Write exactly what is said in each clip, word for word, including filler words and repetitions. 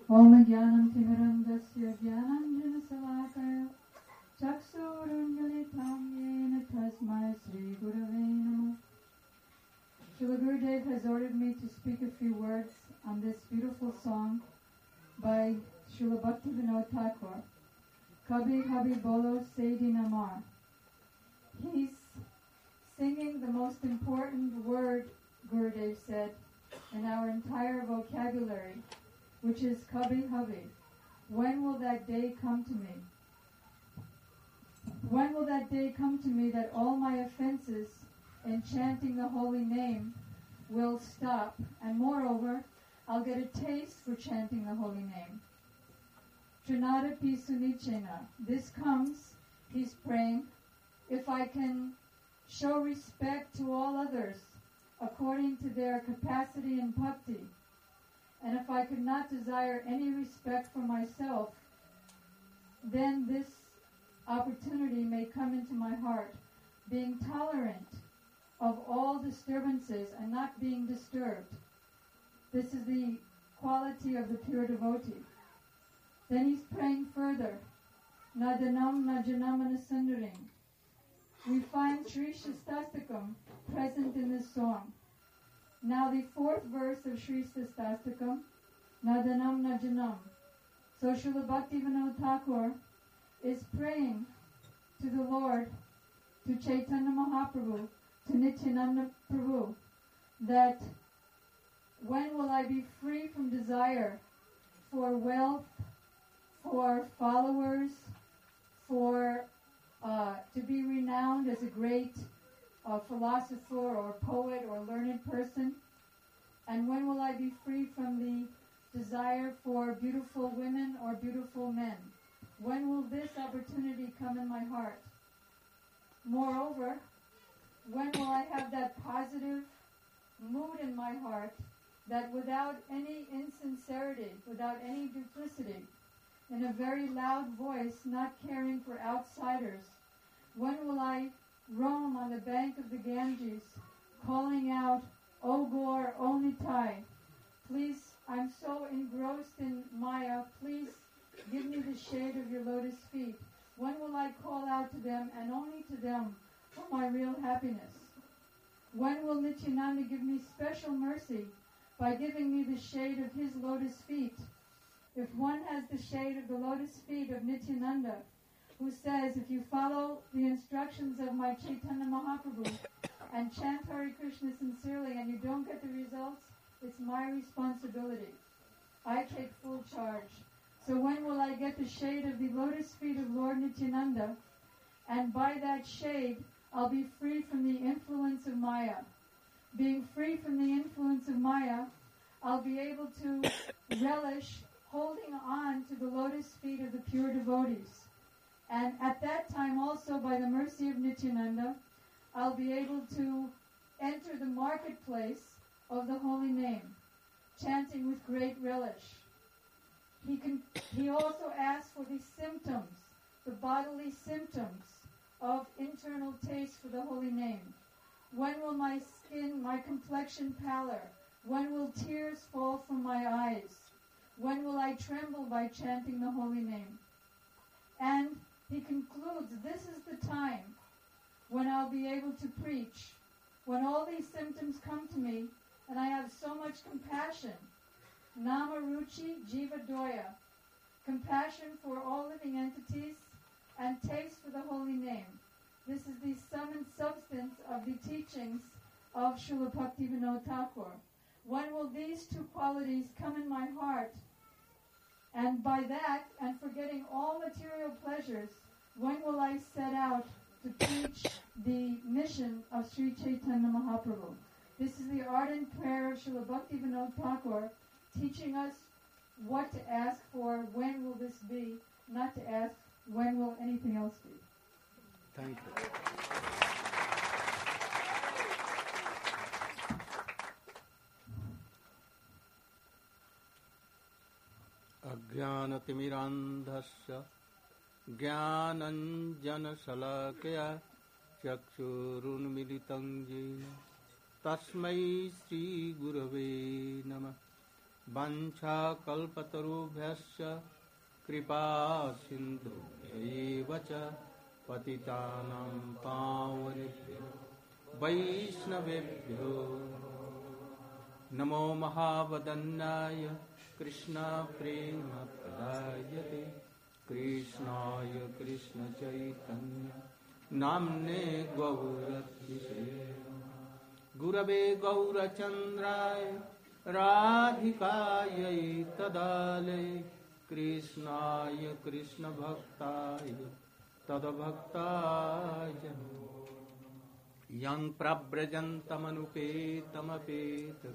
Om Gyanam Timirandasya Gyananjana Salakaya Chaksurunjalitam Yena Tasmai Sri Gurave Namah. Srila Gurudev has ordered me to speak a few words on this beautiful song by Srila Bhaktivinoda Thakur, Kabhi Kabhi Bolo Saidi Namar. He's singing the most important word, Gurudev said, in our entire vocabulary, which is Kabhi Kabhi. When will that day come to me? When will that day come to me that all my offenses in chanting the holy name will stop, and moreover, I'll get a taste for chanting the holy name. Trinada Pisunichena. This comes, he's praying, if I can show respect to all others according to their capacity in bhakti, and if I could not desire any respect for myself, then this opportunity may come into my heart, being tolerant of all disturbances and not being disturbed. This is the quality of the pure devotee. Then he's praying further, Nadanam Najanam Anasundaring. We find Sri Shastastakam present in this song. Now the fourth verse of Sri Shastastakam, Nadanam Najanam. So Srila Bhaktivinoda Thakur is praying to the Lord, to Chaitanya Mahaprabhu, to Nityananda Prabhu, that when will I be free from desire for wealth, for followers, for uh, to be renowned as a great uh, philosopher or poet or learned person? And when will I be free from the desire for beautiful women or beautiful men? When will this opportunity come in my heart? Moreover, when will I have that positive mood in my heart that without any insincerity, without any duplicity, in a very loud voice, not caring for outsiders, when will I roam on the bank of the Ganges, calling out, O Gaur, O Nitai, please, I'm so engrossed in Maya, please give me the shade of your lotus feet. When will I call out to them, and only to them, for my real happiness? When will Nityananda give me special mercy by giving me the shade of his lotus feet? If one has the shade of the lotus feet of Nityananda, who says, if you follow the instructions of my Chaitanya Mahaprabhu and chant Hare Krishna sincerely and you don't get the results, it's my responsibility. I take full charge. So when will I get the shade of the lotus feet of Lord Nityananda? And by that shade, I'll be free from the influence of Maya. Being free from the influence of Maya, I'll be able to relish holding on to the lotus feet of the pure devotees. And at that time also, by the mercy of Nityananda, I'll be able to enter the marketplace of the holy name, chanting with great relish. He can. He also asks for the symptoms, the bodily symptoms of internal taste for the holy name. When will my skin, my complexion pallor? When will tears fall from my eyes? When will I tremble by chanting the holy name? And he concludes, this is the time when I'll be able to preach, when all these symptoms come to me, and I have so much compassion. Nama Ruchi Jiva Doya, compassion for all living entities, and taste for the holy name. This is the sum and substance of the teachings of Srila Bhaktivinoda Thakur. When will these two qualities come in my heart? And by that, and forgetting all material pleasures, when will I set out to preach the mission of Sri Chaitanya Mahaprabhu? This is the ardent prayer of Srila Bhaktivinoda Thakur, teaching us what to ask for, when will this be, not to ask, when will anything else be. Thank you. Ajnanatimirandhasya Jnananjanasalakaya Chakshurunmilitam Jena Tasmai Sri Gurave Namah Vancha kalpatarubhyasya kripa sindhubhya cha patitanam pavanebhyo vaishnavebhyo namo mahavadanyaya Krishna prema pradayate Krishnaya Krishna Chaitanya Namne Gauratise Gurave Gaurachandraya Radhikaya Tadale Krishnaya Krishna Bhaktaya Tadabhaktaya Yang Prabrajantamanupetamapetakrityam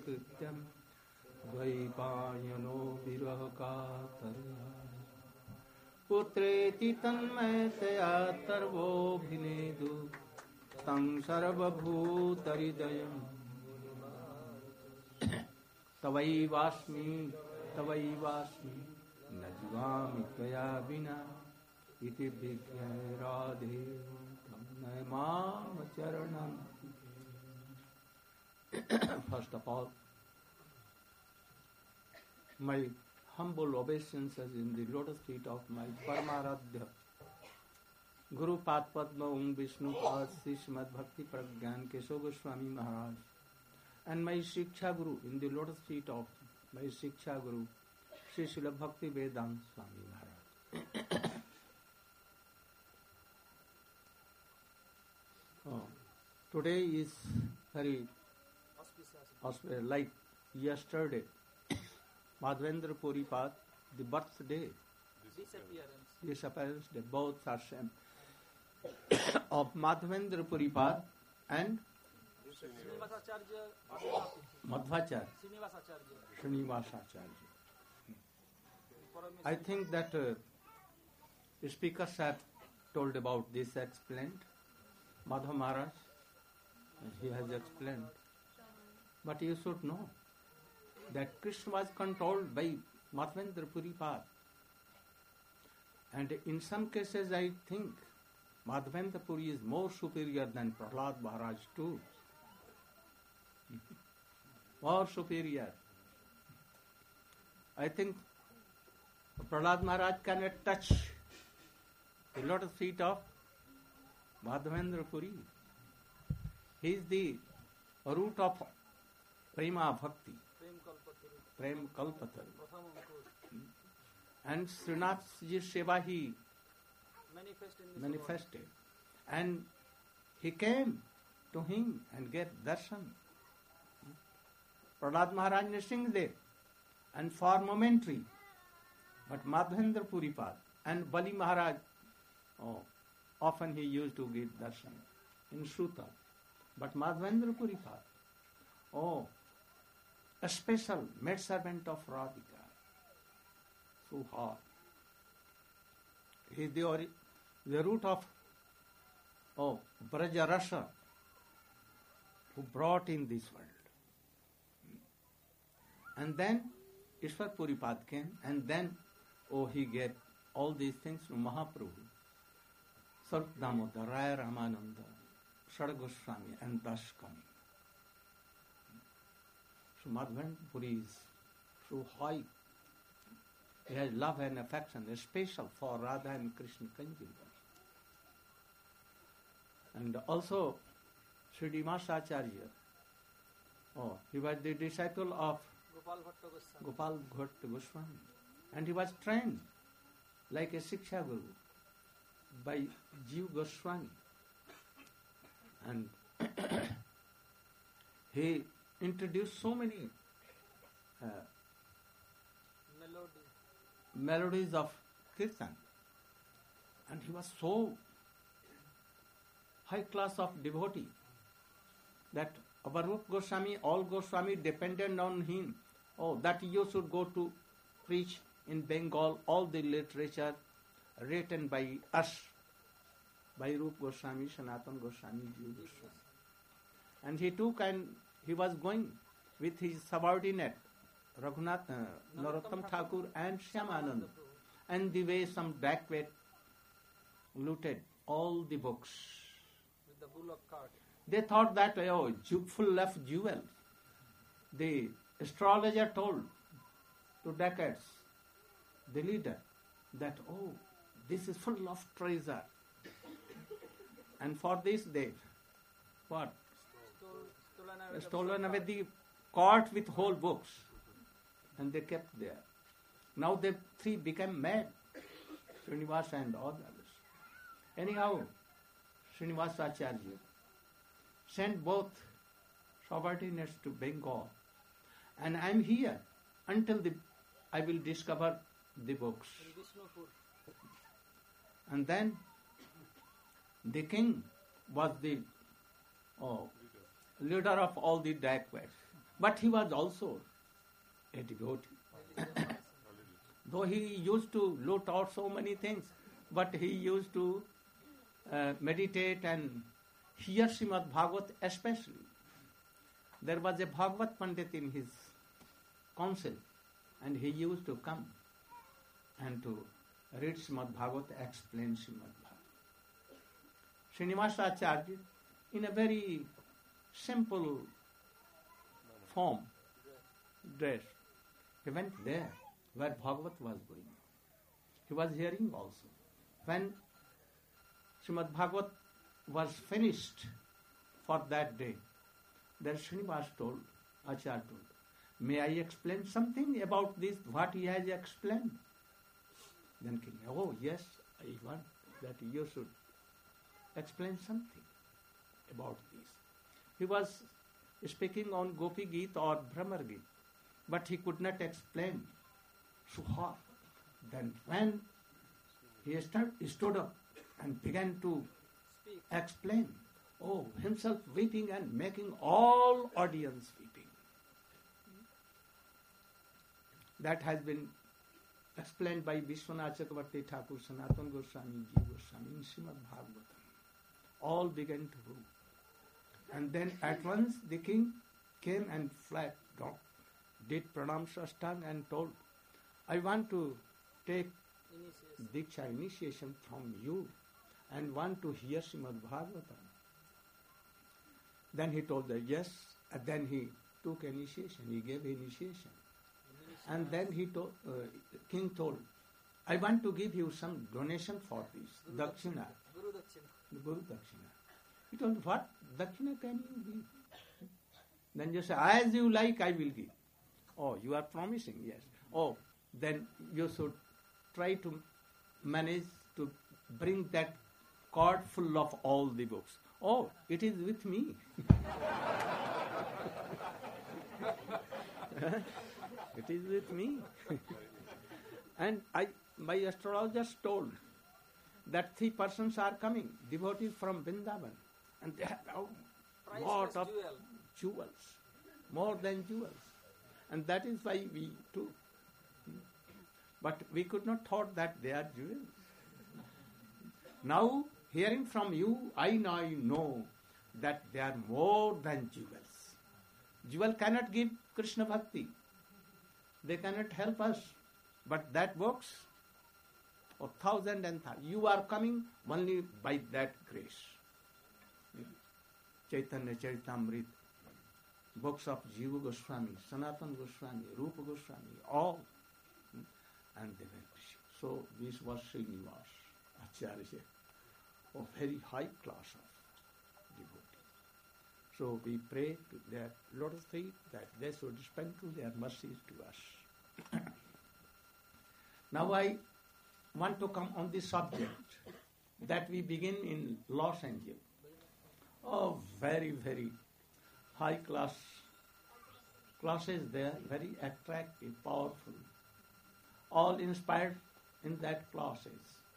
Dvaipayano Virahakatarya Putreti tanmayataya tarvobhinedu Tang sarvabhutaridayam Tavaivasmi Tavaivasmi Najvami tvaya vina Iti bhikyai radhe Tamnai mam charanam First of all, my humble obeisances in the lotus feet of my Paramaradhya Guru Pad Padma Om Vishnu Pad Sri Srimad Bhakti Pragyan Keshav Goswami Maharaj and my Shiksha Guru in the lotus feet of my Shiksha Guru Sri Srila Bhakti Vedanta Swami Maharaj. Oh, today is very auspicious, like yesterday. Madhavendra Puri Pad, the birthday, disappearance, disappearance day, both are same of Madhavendra Puri Pad and Madhvacharya, Srinivasacharya. I think that uh, the speakers have told about this, explained. Madhav Maharaj, he has explained. But you should know that Krishna was controlled by Madhavendra Puri Pad. And in some cases I think Madhavendra Puri is more superior than Prahlad Maharaj too. More superior. I think Prahlad Maharaj cannot touch the lotus feet of Madhavendra Puri. He is the root of Prema Bhakti. Prem Kalpataru. And Srinathji's Seva he manifested. And he came to him and gave darshan. Prahlad Maharaj sings there. And for momentary. But Madhavendra Puri Pad and Bali Maharaj, oh, often he used to give darshan in Shruta. But Madhavendra Puri Pad, oh, a special maidservant of Radhika. So hard. He is the, ori- the root of oh, Braja Rasa, who brought in this world. And then Ishwar Puri Pad came, and then oh, he gave all these things to Mahaprabhu, Sarup Damodar, Raya Ramananda, Shad Goswami, and thus coming. So Madhavendra Puri is so high. He has love and affection, special for Radha and Krishna conjugal. And also Srinivasacharya, oh, he was the disciple of Gopal Bhatta Goswami. Gopal Bhatta Goswami. And he was trained like a Shiksha Guru by Jiv Goswami. And he introduced so many uh, Melody. melodies of Kirtan. And he was so high class of devotee that Avarup Goswami, all Goswami depended on him. Oh, that you should go to preach in Bengal all the literature written by us, by Rup Goswami, Sanatana Goswami, Jiv Goswami. And he took and he was going with his subordinate, Raghunath, uh, Narottam Thakur and Shyamanand. And the way some backward looted all the books. With the bullock cart. They thought that, oh, ju- full of jewels. The astrologer told to decades, the leader, that, oh, this is full of treasure. And for this they, what? Stole, stolen away the Stolen book away of the cart with whole books. And they kept there. Now the three became mad, Srinivasa and others. Anyhow, Srinivasa Acharya sent both subordinates to Bengal. And I am here until the, I will discover the books. in Vishnupur. And then the king was the oh, leader of all the dacoits. But he was also a devotee. Though he used to loot out so many things, but he used to uh, meditate and hear Srimad Bhagavat especially. There was a Bhagavat Pandit in his council, and he used to come and to read Srimad Bhagavat, explain Srimad Bhagavat. Srinivasa Acharya, in a very simple form, dress, he went there where Bhagavat was going. He was hearing also. When Srimad Bhagavat was finished for that day, then Srinivas told, Acharya told, may I explain something about this, what he has explained? Then king, oh yes, I want that you should explain something about this. He was speaking on Gopi Geet or Brahmar Geet, but he could not explain. So how? Then when he stood, he stood up and began to Speak. explain, oh, himself weeping and making all audience weeping. That has been explained by Vishwanath Chakravarti Thakur, Sanatana Goswami, Jiva Goswami in Srimad Bhagavatam. All began to rule. And then at once the king came and flat down, did pranam sastang and told, I want to take Initiation. Diksha initiation from you and want to hear Srimad Bhagavatam. Then he told that yes, and then he took initiation, he gave initiation. And then he told, uh, king told, I want to give you some donation for this, Guru dakshina, Guru Dakshina. Guru dakshina. He told, what dakshina can you give? Then you say, as you like, I will give. Oh, you are promising, yes. Oh, then you should try to manage to bring that card full of all the books. Oh, it is with me. It is with me. And I, my astrologers told that three persons are coming, devotees from Vrindavan, and they have a lot Priceless of jewel. jewels, more than jewels. And that is why we took. But we could not thought that they are jewels. Now, hearing from you, I now know that they are more than jewels. Jewel cannot give Krishna Bhakti. They cannot help us. But that works. Or thousand and thousand. You are coming only by that grace. Chaitanya Charitamrita, books of Jiva Goswami, Sanatana Goswami, Rupa Goswami, all. And they went. So this was Srinivas Acharya, a very high class of devotee. So we pray to their lotus feet that they should sprinkle their mercies to us. Now I want to come on the subject that we begin in Los Angeles. Oh, very, very high class classes there, very attractive, powerful, all inspired in that classes.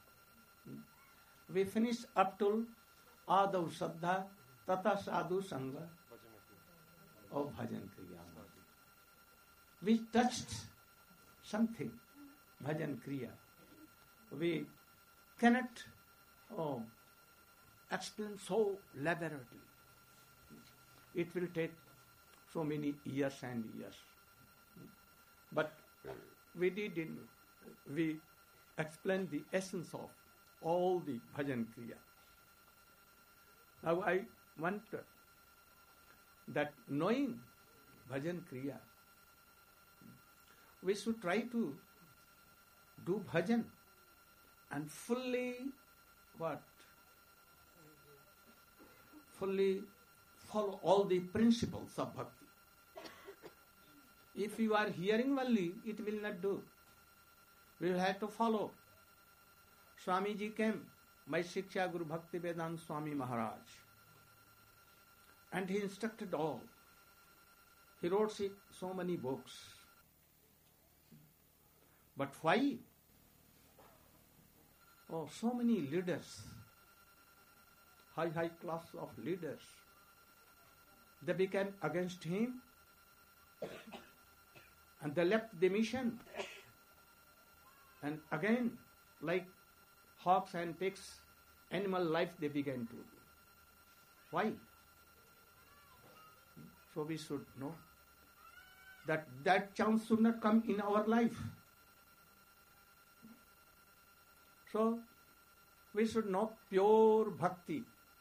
We finished up to Adav Saddha Tata Sadhu Sangha of Bhajan Kriya. We touched something, Bhajan Kriya. We cannot oh, explain so elaborately. It will take so many years and years. But we did in, we explained the essence of all the Bhajan Kriya. Now I want that knowing Bhajan Kriya, we should try to do bhajan and fully what? Fully follow all the principles of bhakti. If you are hearing only, it will not do. We will have to follow. Swamiji came, my Shiksha Guru Bhakti Vedanta Swami Maharaj, and he instructed all. He wrote so many books. But why? Oh, so many leaders, high, high class of leaders, they became against him and they left the mission. And again, like hawks and pigs, animal life they began to do. Why? So we should know that that chance should not come in our life. So we should know pure bhakti,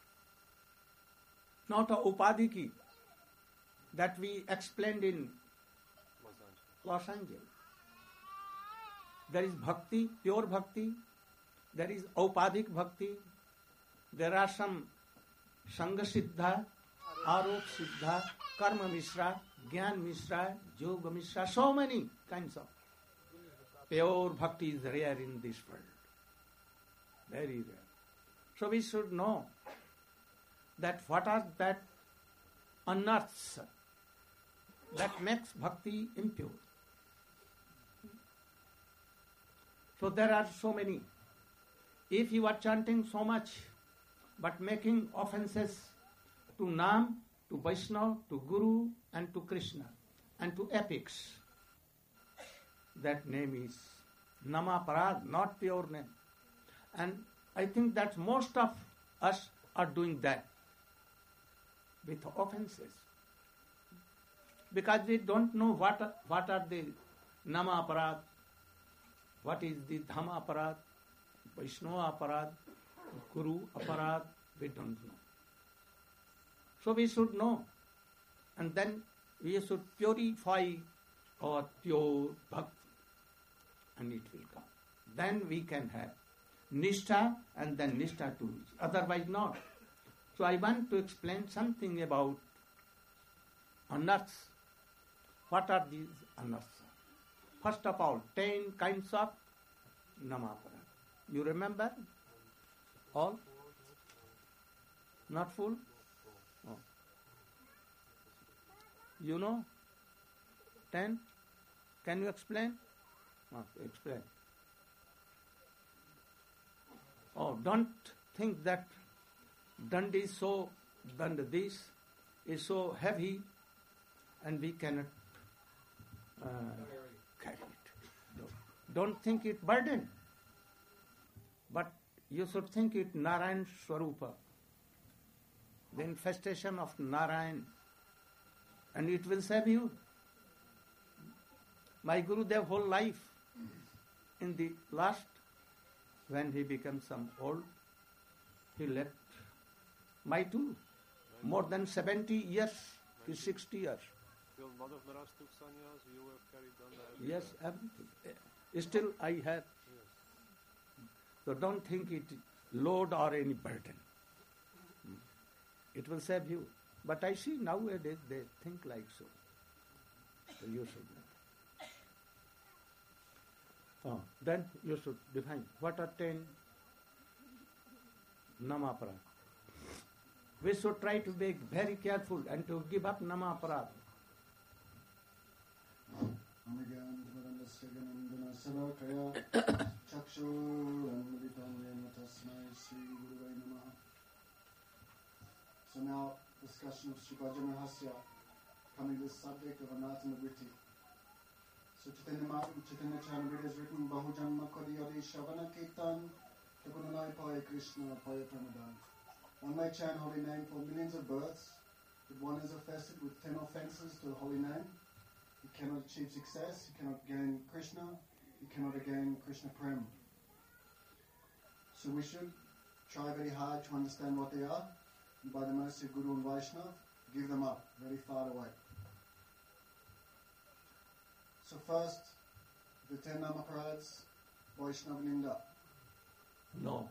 not a upadhiki that we explained in Los Angeles. There is bhakti, pure bhakti. There is aupadhik bhakti. There are some Sangha Siddha, Arop Siddha, Karma Mishra, Gyan Mishra, Yoga Mishra, so many kinds of. Pure bhakti is rare in this world. Very rare. So we should know that what are that unearths that makes bhakti impure. So there are so many. If you are chanting so much, but making offenses to Nam, to Vaishnava, to Guru, and to Krishna, and to epics, that name is Namaparad, not pure name. And I think that most of us are doing that with offenses. Because we don't know what are, what are the Namaparad, what is the Dhamma Aparad, Vaishnava Aparad, Guru Aparad, we don't know. So we should know. And then we should purify our pure bhakti. And it will come. Then we can have Nishtha and then Nishtha to reach. Otherwise not. So I want to explain something about unearths. What are these unearths? First of all, ten kinds of Namaparad. You remember? All? Not full? Oh. You know? Ten? Can you explain? Oh, explain. Oh, don't think that dand is so, dand this is so heavy and we cannot uh, carry it. Don't think it burden, but you should think it Narayan Swarupa, the infestation of Narayan, and it will save you. My Gurudev whole life, in the last, when he became some old, he left my too, more than seventy years to sixty years. Till lot of Maharaj took sannyas, you were carried on that. Yes, everything. Still I have. Yes. So don't think it load or any burden. It will save you. But I see nowadays they think like so. So you should not. Oh, then you should define what are ten Namaparad. We should try to be very careful and to give up Namaparad. So now, discussion of Srivajra Rahasya, coming to the subject of Anatanavriti. So Chaitanya Mahaprabhu, Chaitanya Charitamrita has written, Bahujanma Kodiyari Shavana Kirtan, Takunanai Paya Krishna Paya Pramadan. One may chant holy name for millions of births, but one is affested with ten offences to the holy name. He cannot achieve success, he cannot gain Krishna, he cannot gain Krishna Prem. So we should try very hard to understand what they are, and by the mercy of Guru and Vaishnava, give them up very far away. So first, The ten Namaprads, Vaishnava Ninda. No.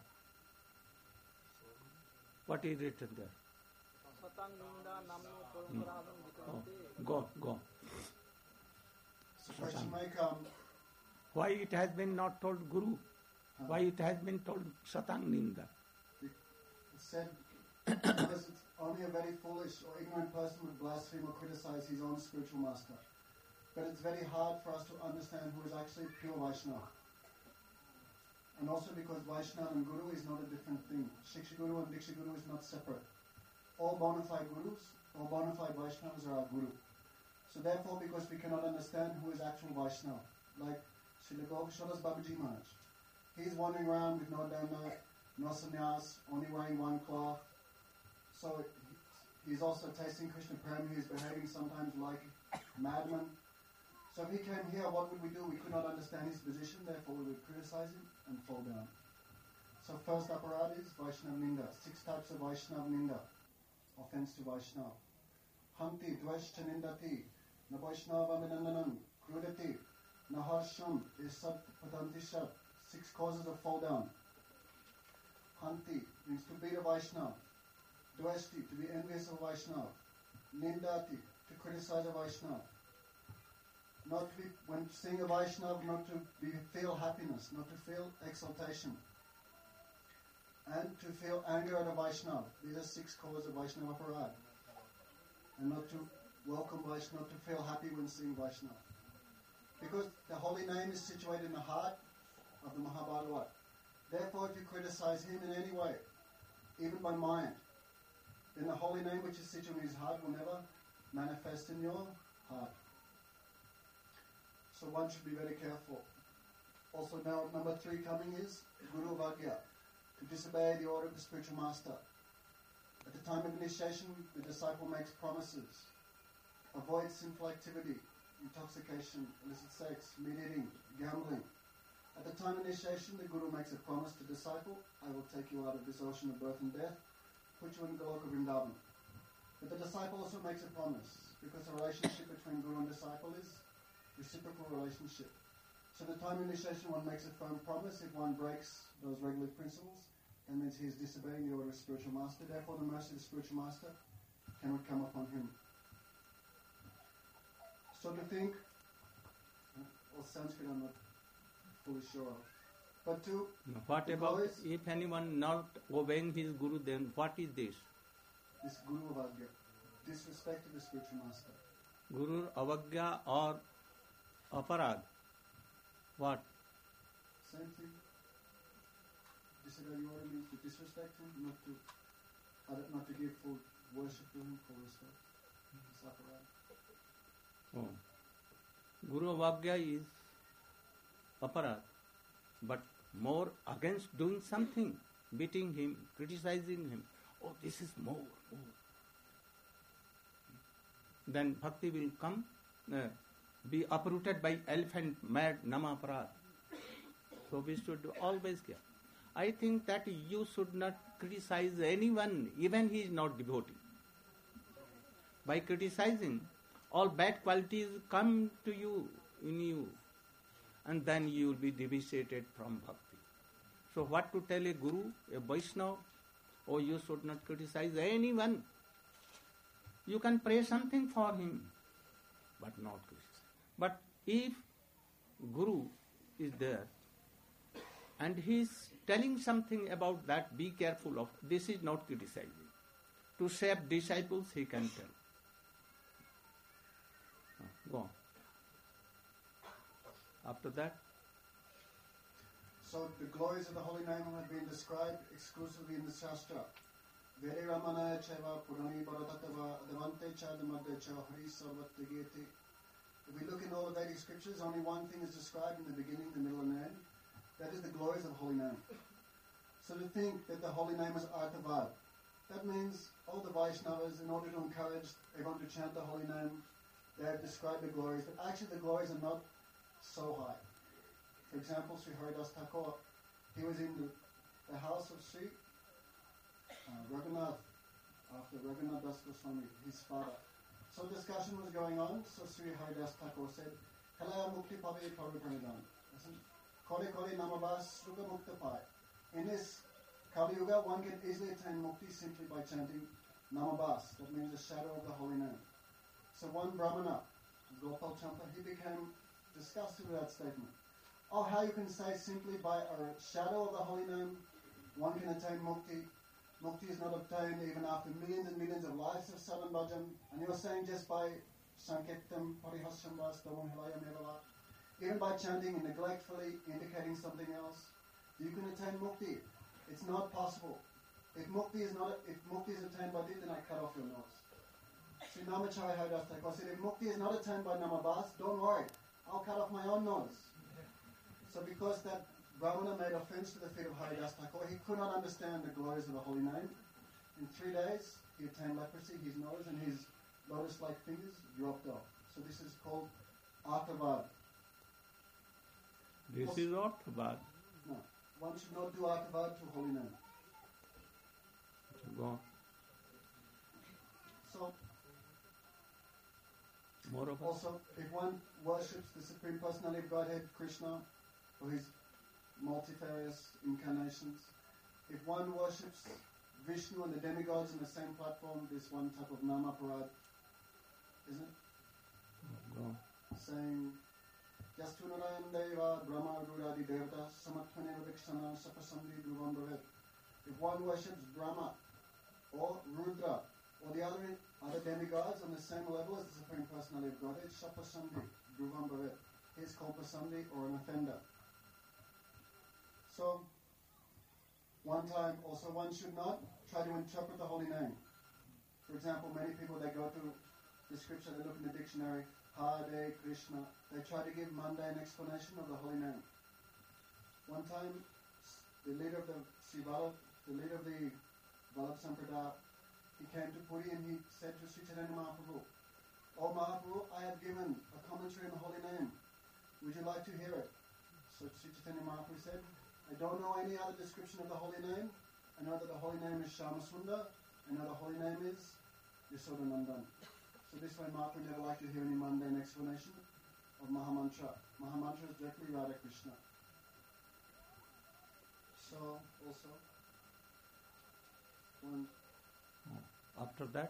What is written there? Satang Ninda Namno Paramparaham Oh, Vikramate. go, go. So question may come, Why it has been not told Guru? Why it has been told Satang Ninda? it's said, because it's only a very foolish or ignorant person would blaspheme or criticize his own spiritual master. But it's very hard for us to understand who is actually pure Vaishnava. And also because Vaishnava and Guru is not a different thing. Shiksha Guru and Diksha Guru is not separate. All bona fide Gurus, all bona fide Vaishnavas are our Guru. So therefore, because we cannot understand who is actual Vaishnava, like Srila Gopashodas Babaji Maharaj, he's wandering around with no dharma, no sannyas, only wearing one cloth. So he's also tasting Krishna Prem, he's behaving sometimes like a madman. So if he came here, what would we do? We could not understand his position, therefore we would criticize him and fall down. So first aparad is Vaishnava Ninda. Six types of Vaishnava Ninda. Offense to Vaishnava. Hanti dveshcha nindati. Na Vaishnava minandanam. Krudati. Na harsham is sat patanti shat. Six causes of fall down. Hanti means to beat a Vaishnava. Dveshti, to be envious of Vaishnava. Nindati, to criticize a Vaishnava. Not to be, when seeing a Vaishnava, not to be, feel happiness, not to feel exaltation. And to feel anger at a Vaishnava. These are six causes of Vaishnava Parad. And not to welcome Vaishnava, not to feel happy when seeing Vaishnava. Because the holy name is situated in the heart of the Mahabhagavat. Therefore, if you criticize him in any way, even by mind, then the holy name which is situated in his heart will never manifest in your heart. So one should be very careful. Also now, number three coming is Guru Vagya, to disobey the order of the spiritual master. At the time of initiation, the disciple makes promises. Avoid sinful activity, intoxication, illicit sex, meat eating, gambling. At the time of initiation, the Guru makes a promise to the disciple, I will take you out of this ocean of birth and death, put you in Goloka Vrindavan. But the disciple also makes a promise, because the relationship between Guru and disciple is reciprocal relationship. So the time of initiation, one makes a firm promise. If one breaks those regular principles, that means he is disobeying the order of spiritual master. Therefore, the mercy of the spiritual master cannot come upon him. So to think, or Sanskrit I'm not fully sure of. But to... No, what about glories, if anyone not obeying his Guru, then what is this? this Guru Avagya, disrespect to the spiritual master. Guru Avagya or Aparad? What? Same thing. Disregard the order means to disrespect him, not to not to give full worship to him, full respect. It's aparad. Oh. Guru Avagya is Aparad, but more against doing something, beating him, criticizing him. Oh, this is more, more. Then bhakti will come, uh, be uprooted by elephant mad nama aparad. So we should always care. I think that you should not criticize anyone, even he is not devotee. By criticizing, all bad qualities come to you, in you, and then you will be devastated from bhakti. So what to tell a guru, a Vaishnava? Oh, you should not criticize anyone. You can pray something for him, but not criticize. But if Guru is there, and he is telling something about that, be careful of, this is not criticizing. To save disciples, he can tell. Go on. After that? So the glories of the holy name have been described exclusively in the Shastra. Vere Ramana Cheva Purani Bharatatava Adavante Chadamadde Hari Sarvatagete. If we look in all the Vedic scriptures, only one thing is described in the beginning, the middle, and the end. That is the glories of the holy name. So to think that the holy name is Artavad, that means all the Vaishnavas, in order to encourage everyone to chant the holy name, they have described the glories, but actually the glories are not so high. For example, Sri Haridas Thakur, he was in the, the house of Sri uh, Raghunath, after Raghunath Das Goswami, his father. So discussion was going on, so Sri Haridas Thakur said, Kalaya mukti pabe pabe pranidhan. Kore kore namabas ruga mukta pai. In this Kali Yuga, one can easily attain mukti simply by chanting namabas. That means the shadow of the holy name. So one Brahmana, Gopal Champa, he became disgusted with that statement. Oh, how you can say simply by a shadow of the holy name, one can attain mukti. Mukti is not obtained even after millions and millions of lives of sadhan bhajan. And you're saying just by sankirtam, parihasyam vas, damam hilayam evala, even by chanting and neglectfully indicating something else, you can attain mukti. It's not possible. If mukti is not, if mukti is attained by this, then I cut off your nose. Sri Namacharya Haridas Thakur said, if mukti is not attained by namabas, don't worry, I'll cut off my own nose. So because that Brahmana made offense to the feet of Haridas Thakur, he could not understand the glories of the holy name. In three days, he attained leprosy, his nose and his lotus-like fingers dropped off. So this is called Arthavad. This Also, is Arthavad. No, one should not do Arthavad to holy name. Go on. So, Moreover, also, if one worships the Supreme Personality of Godhead, Krishna, for his multifarious incarnations, if one worships Vishnu and the demigods on the same platform, this one type of namaparad, isn't it? go on. Saying, Yastunarayan Deva, Brahma, Rudadi Devata, Samatmane Vikshana, Sapasamdi, Dhruvam Bhavet. If one worships Brahma or Rudra or the other other demigods on the same level as the Supreme Personality of Godhead, Sapasamdi, Dhruvam Bhavet. He is called Pasamdi or an offender. So, one time also one should not try to interpret the holy name. For example, many people, they go to the scripture, they look in the dictionary, Hare Krishna, they try to give mundane explanation of the holy name. One time, the leader of the Sivala, the leader of the Vallabh Sampradaya, he came to Puri and he said to Sri Chaitanya Mahaprabhu, "Oh Mahaprabhu, I have given a commentary on the holy name. Would you like to hear it?" So Sri Chaitanya Mahaprabhu said, "I don't know any other description of the holy name. I know that the holy name is Shyamasundar. I know the holy name is Yashodanandan." So this way Mahaprabhu never liked to hear any mundane explanation of Mahamantra. Mahamantra is directly Radha Krishna. So also, one, After that,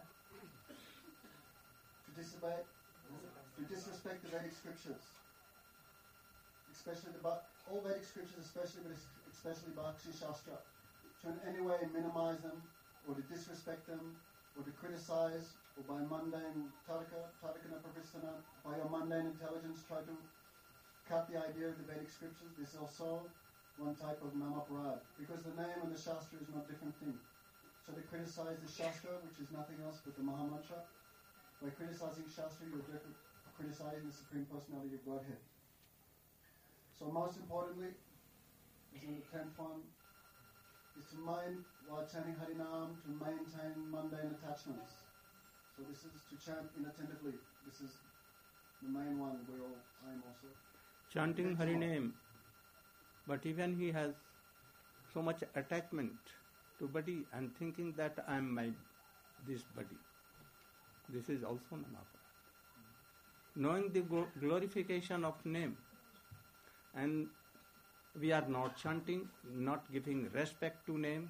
to disobey, to disrespect the Vedic scriptures, especially the all Vedic scriptures, especially but especially Bhakti Shastra, to in any way minimize them, or to disrespect them, or to criticize, or by mundane tarika, tarikana pravistana, by your mundane intelligence try to cut the idea of the Vedic scriptures. This is also one type of namaparad, because the name and the Shastra is not different thing. So to criticize the Shastra, which is nothing else but the Mahamantra, by criticizing Shastra, you're criticizing the Supreme Personality of Godhead. So most importantly, is in the tenth one, is to mind, while chanting Harinam, to maintain mundane attachments. So this is to chant inattentively. This is the main one we all aim also. chanting Next Hari one. name, but even he has so much attachment to body and thinking that I am my this body. This is also namaparad. Knowing the glo- glorification of name, and we are not chanting, not giving respect to name,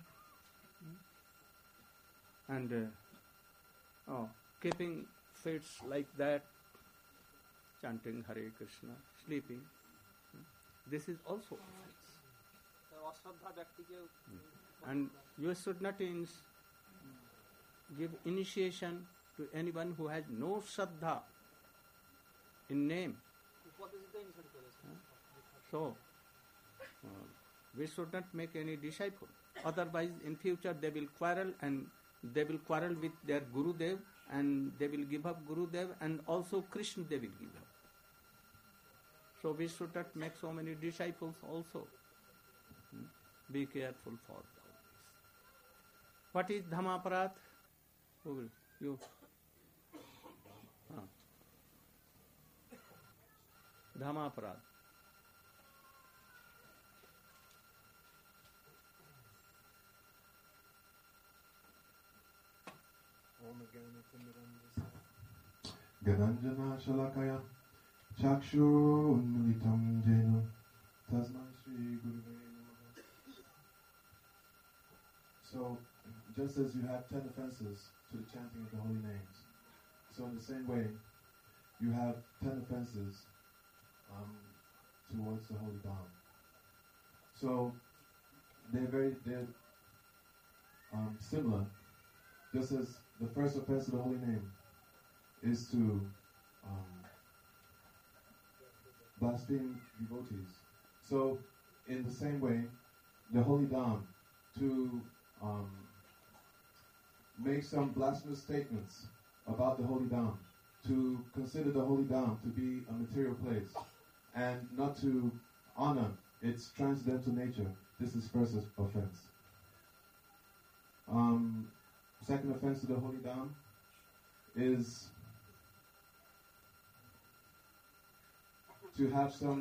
and uh, oh, keeping fits like that, chanting Hare Krishna, sleeping. This is also offense. অশ্রদ্ধা ব্যক্তিকে And you should not ins- give initiation to anyone who has no Shraddha in name. উপদেশ দিতে নিষেধ করেছে। So, uh, we should not make any disciple. Otherwise, in future they will quarrel and they will quarrel with their Gurudev and they will give up Gurudev and also Krishna they will give up. So we should not make so many disciples also. Hmm? Be careful for all this. What is Dhamaparat? Who will? You? Ah. Dhamaparat. Gananjana Shalakaya Chakshurunmilitam jena tasmai Shri Guruve Namaha. So, just as you have ten offenses to the chanting of the holy names, so in the same way, you have ten offenses um, towards the holy Dham. So, they're very, they're um, similar, just as the first offense of the holy name is to um, blaspheme devotees. So, in the same way, the holy Dham, to um, make some blasphemous statements about the holy Dham, to consider the holy Dham to be a material place, and not to honor its transcendental nature. This is first offense. Um, second offense to the holy Dham is to have some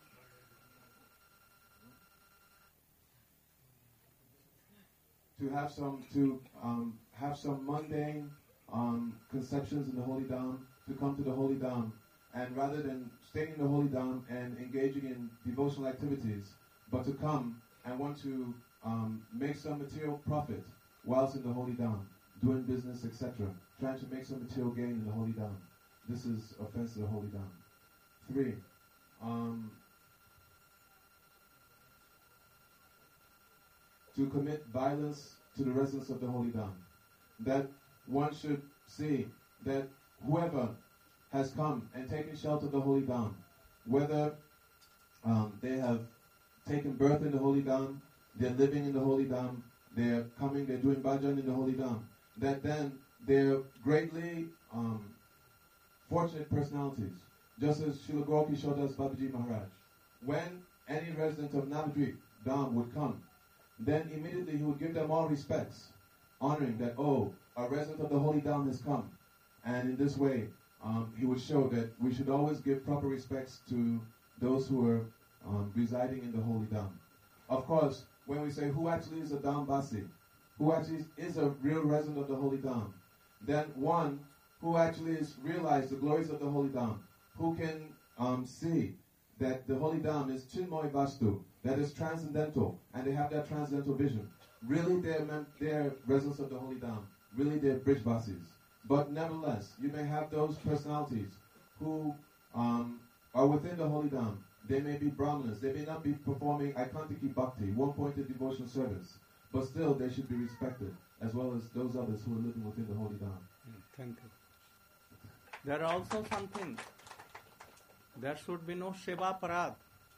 to have some to um, have some mundane um, conceptions in the holy Dham, to come to the holy Dham, and rather than staying in the holy Dham and engaging in devotional activities, but to come and want to um, make some material profit whilst in the holy Dham, doing business, et cetera, trying to make some material gain in the holy Dham. This is offense to the holy Dham. Three, um, to commit violence to the residents of the holy Dham. That one should see that whoever has come and taken shelter of the holy Dham, whether um, they have taken birth in the holy Dham, they're living in the holy Dham, they're coming, they're doing bhajan in the holy Dham, that then they're greatly um, fortunate personalities. Just as Srila Gaura Kishore Das Babaji Maharaj, when any resident of Navadvip Dham would come, then immediately he would give them all respects, honoring that, oh, a resident of the holy Dham has come. And in this way, um, he would show that we should always give proper respects to those who are um, residing in the holy Dham. Of course, when we say who actually is a Dhambasi, who actually is a real resident of the holy Dham, then one who actually has realized the glories of the holy Dham, who can um, see that the holy Dham is Chinmoy Vastu, that is transcendental, and they have that transcendental vision. Really, they're, mem- they're residents of the holy Dham. Really, they're Brijbasis. But nevertheless, you may have those personalities who um, are within the holy Dham. They may be Brahmanas. They may not be performing Aikantiki Bhakti, one-pointed devotional service. But still, they should be respected, as well as those others who are living within the holy Dham. Thank you. There are also some things. There should be no Seva Parad.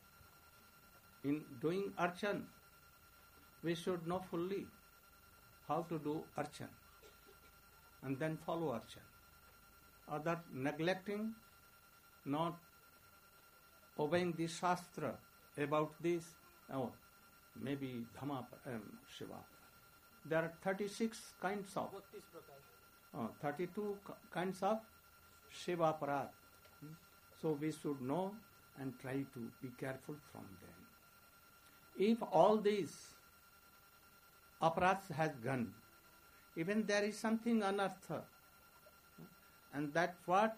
In doing Archan, we should know fully how to do Archan and then follow Archan. Other neglecting, not obeying the Shastra about this, oh, maybe Dhamma um, Shiva. There are thirty-six kinds of, बत्तीस प्रकार uh, thirty-two k- kinds of Shiva Parad. Hmm? So we should know and try to be careful from them. If all these aparats has gone, even there is something unearthed, and that what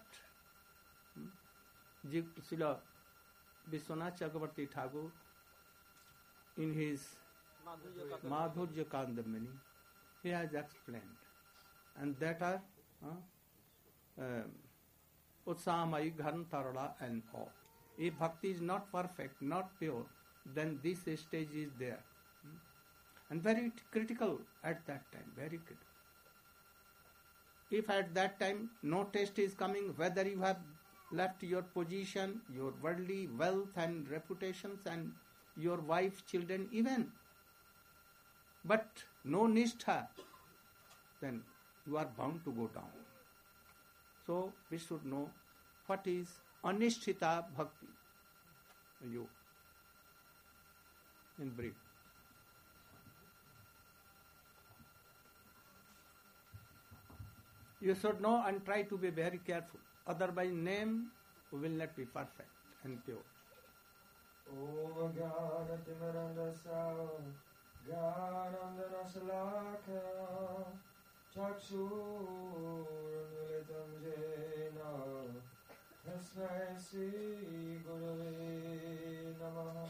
Srila Vishwanath Chakravarti Thakur in his माधुर्य का Madhurya Kandamani, he has explained, and that are uh, uh, Utsamai, Ghan Tarala and all. If bhakti is not perfect, not pure, then this stage is there. Hmm? And very critical at that time, very critical. If at that time no test is coming, whether you have left your position, your worldly wealth and reputations and your wife, children even, but no nishtha, then you are bound to go down. So we should know what is anishtita bhakti. You, in brief. You should know and try to be very careful. Otherwise, name will not be perfect and pure. Om Gyanatimirandasya Gyanandanasalakya Chakshurunmilitam Jena Tasmai Sri Gurave Namaha.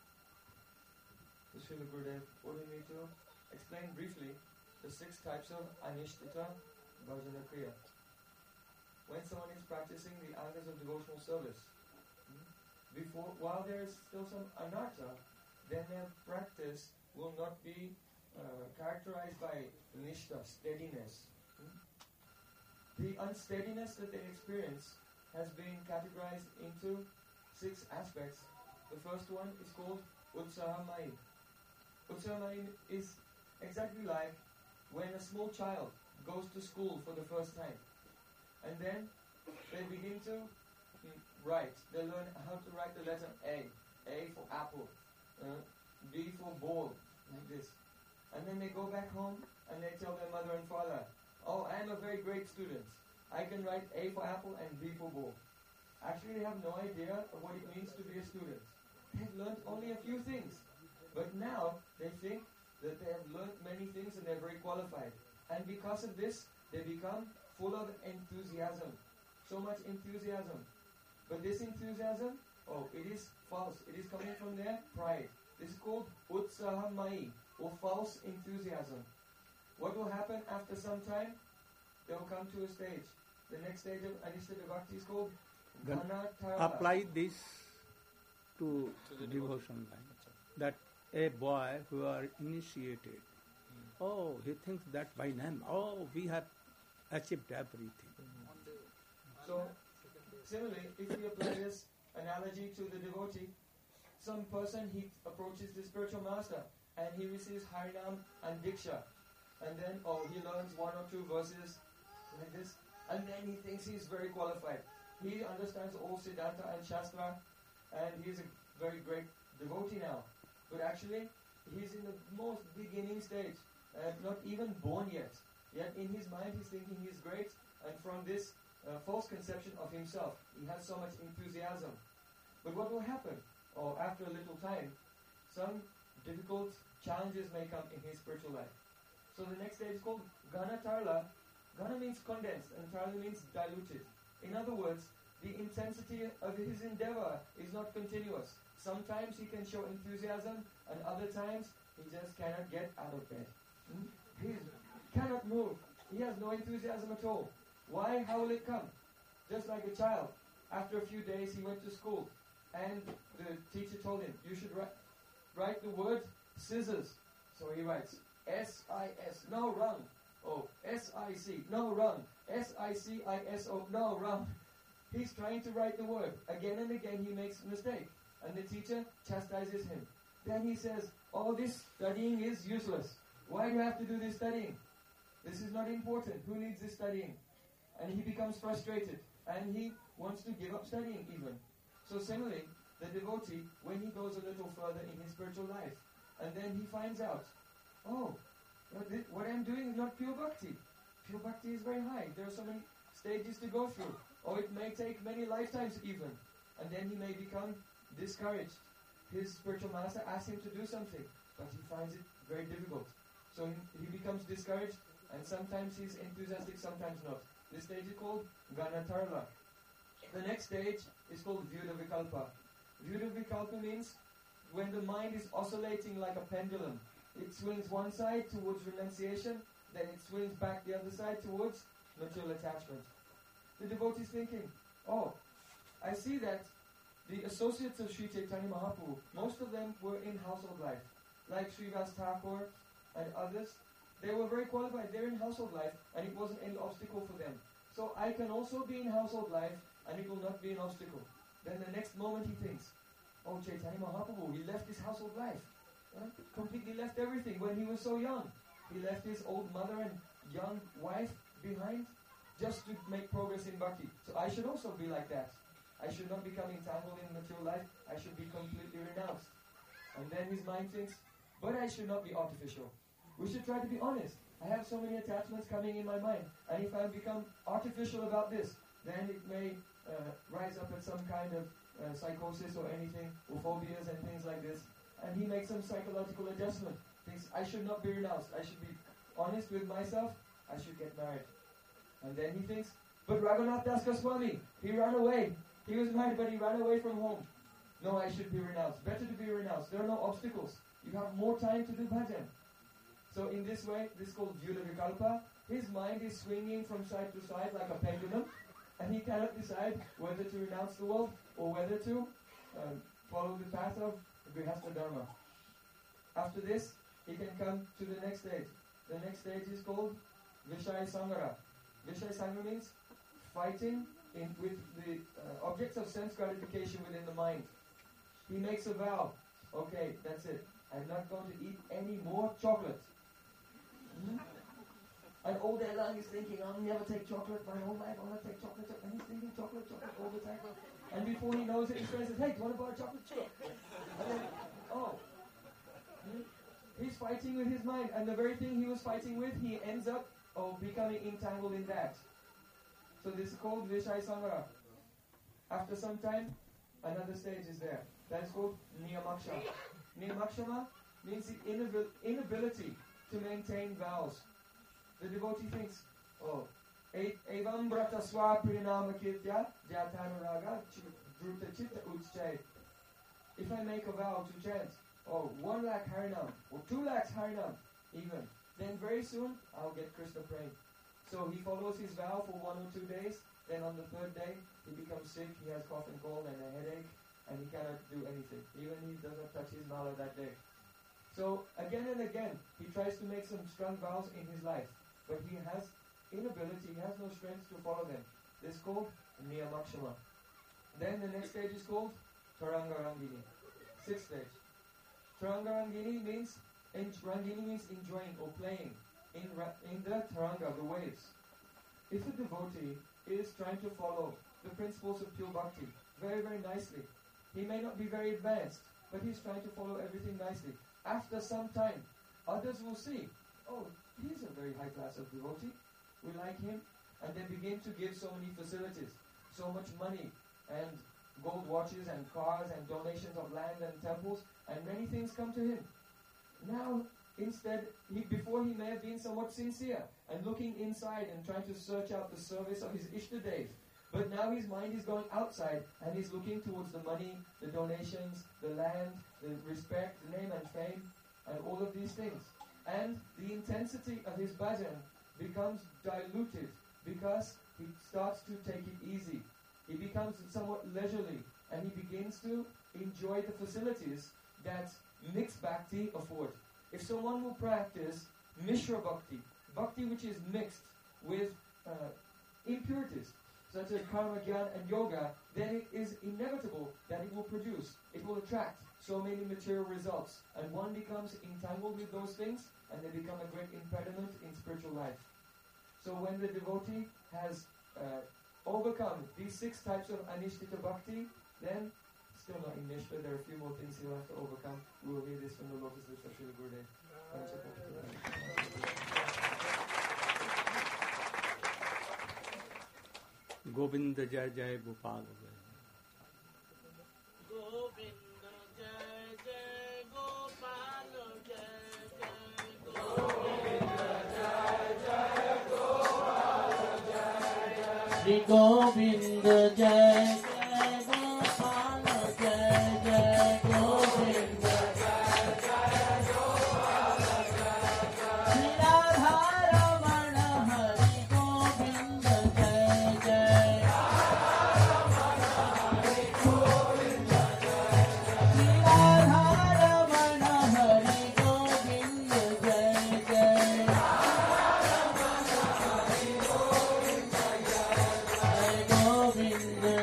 So Srila Gurudev ordered me to explain briefly the six types of Anishtita Bhajana Kriya. When someone is practicing the angas of devotional service, before, while there is still some anartha, then their practice will not be uh, characterized by nishtha, steadiness. The unsteadiness that they experience has been categorized into six aspects. The first one is called Utsahamai. Utsahamai is exactly like when a small child goes to school for the first time. And then they begin to write. They learn how to write the letter A. A for apple. Uh, B for ball. Like this. And then they go back home and they tell their mother and father, oh, I am a very great student. I can write A for apple and B for ball. Actually, they have no idea of what it means to be a student. They've learned only a few things. But now, they think that they have learned many things and they're very qualified. And because of this, they become full of enthusiasm. So much enthusiasm. But this enthusiasm, oh, it is false. It is coming from their pride. This is called Utsahamai, or false enthusiasm. What will happen after some time? They will come to a stage. The next stage of Anishtita Bhakti is called Then Ghanatarala. apply this to, To the devotion line. That a boy who are initiated, oh, he thinks that by name, oh, we have achieved everything. So, similarly, if we apply this analogy to the devotee, some person, he approaches the spiritual master and he receives Harinam and Diksha. And then, oh, he learns one or two verses like this. And then he thinks he's very qualified. He understands all Siddhanta and Shastra, and he's a very great devotee now. But actually, he's in the most beginning stage, uh, not even born yet. Yet in his mind, he's thinking he's great, and from this uh, false conception of himself, he has so much enthusiasm. But what will happen? Or oh, after a little time, some difficult challenges may come in his spiritual life. So the next stage is called Ghanatarla. Ghana means condensed, and Tarla means diluted. In other words, the intensity of his endeavor is not continuous. Sometimes he can show enthusiasm, and other times he just cannot get out of bed. Hmm? He cannot move. He has no enthusiasm at all. Why? How will it come? Just like a child. After a few days he went to school, and the teacher told him, you should write, write the word scissors. So he writes, S I S, no, wrong. Oh, S I C, no, wrong. S I C I S O, no, wrong. He's trying to write the word. Again and again he makes a mistake. And the teacher chastises him. Then he says, all this studying is useless. Why do you have to do this studying? This is not important. Who needs this studying? And he becomes frustrated. And he wants to give up studying even. So similarly, the devotee, when he goes a little further in his spiritual life, and then he finds out, oh, what I'm doing is not pure bhakti. Pure bhakti is very high. There are so many stages to go through. Or it may take many lifetimes even. And then he may become discouraged. His spiritual master asks him to do something, but he finds it very difficult. So he, he becomes discouraged, and sometimes he's enthusiastic, sometimes not. This stage is called Ghanatarla. The next stage is called Vyuda Vikalpa. Vyuda Vikalpa means when the mind is oscillating like a pendulum. It swings one side towards renunciation, then it swings back the other side towards material attachment. The devotee is thinking, oh, I see that the associates of Sri Chaitanya Mahaprabhu, most of them were in household life. Like Srivas Thakur and others, they were very qualified. They're in household life, and it wasn't any obstacle for them. So I can also be in household life, and it will not be an obstacle. Then the next moment he thinks, oh, Chaitanya Mahaprabhu, he left his household life. Uh, completely left everything when he was so young. He left his old mother and young wife behind just to make progress in bhakti. So I should also be like that. I should not become entangled in material life. I should be completely renounced. And then his mind thinks, but I should not be artificial. We should try to be honest. I have so many attachments coming in my mind. And if I become artificial about this, then it may uh, rise up at some kind of uh, psychosis or anything, or phobias and things like this. And he makes some psychological adjustment. Thinks, I should not be renounced. I should be honest with myself. I should get married. And then he thinks, but Raghunath Das Goswami, he ran away. He was married, but he ran away from home. No, I should be renounced. Better to be renounced. There are no obstacles. You have more time to do bhajan. So in this way, this is called Vyula Vikalpa. His mind is swinging from side to side like a pendulum, and he cannot decide whether to renounce the world or whether to um, follow the path of Grihastha Dharma. After this, he can come to the next stage. The next stage is called Vishaya Sangara. Vishaya Sangara means fighting in with the uh, objects of sense gratification within the mind. He makes a vow. Okay, that's it. I'm not going to eat any more chocolate. Hmm? And all day long he's thinking, I'll never take chocolate my whole life, I'll not take chocolate, chocolate. And he's thinking chocolate, chocolate all the time. And before he knows it, his friend says, hey, do you want to buy a chocolate chip? And then, oh. Hmm? He's fighting with his mind. And the very thing he was fighting with, he ends up oh, becoming entangled in that. So this is called Vishaya Sangara. After some time, another stage is there. That is called Niyamakshama. Niyamakshama means the inabil- inability to maintain vows. The devotee thinks, oh, evam brata swa prinama kirtya jatanuraga druta chitta uchchay. If I make a vow to chant, oh, one lakh harinam, or two lakhs harinam, even, then very soon I'll get Krishna praying. So he follows his vow for one or two days, then on the third day he becomes sick, he has cough and cold and a headache, and he cannot do anything. Even he doesn't touch his mala that day. So again and again, he tries to make some strong vows in his life, but he has inability, he has no strength to follow them. This is called Niyamakshama. Then the next stage is called Taranga Rangini. Sixth stage. Taranga Rangini means, en- Rangini means enjoying or playing in, ra- in the Taranga, the waves. If a devotee is trying to follow the principles of pure bhakti very, very nicely, he may not be very advanced, but he's trying to follow everything nicely. After some time, others will see, oh, he's a very high class of devotee, we like him, and they begin to give so many facilities, so much money, and gold watches and cars and donations of land and temples, and many things come to him. Now, instead, he, before he may have been somewhat sincere and looking inside and trying to search out the service of his Ishtadev, but now his mind is going outside and he's looking towards the money, the donations, the land, the respect, the name and fame, and all of these things. And the intensity of his bhajan becomes diluted because he starts to take it easy. He becomes somewhat leisurely and he begins to enjoy the facilities that mixed bhakti afford. If someone will practice Mishra Bhakti, Bhakti which is mixed with uh, impurities, such as karma, jnana and yoga, then it is inevitable that it will produce, it will attract so many material results. And one becomes entangled with those things and they become a great impediment in spiritual life. So when the devotee has uh, overcome these six types of anishtita bhakti, then still not in Nishta, there are a few more things he'll have to overcome. We will hear this from the lotus lips of Srila Gurudev. Govinda Jai Jai Gopal Jai. Govinda Jai Jai Gopal Jai Jai Govinda Jai Jai Gopal Jai Jai Shri Govinda Jai Jai Gopal Jai Jai Govinda Jai Jai Gopal Jai Jai Shri Radha Ramana Hari Govinda Jai Jai Govinda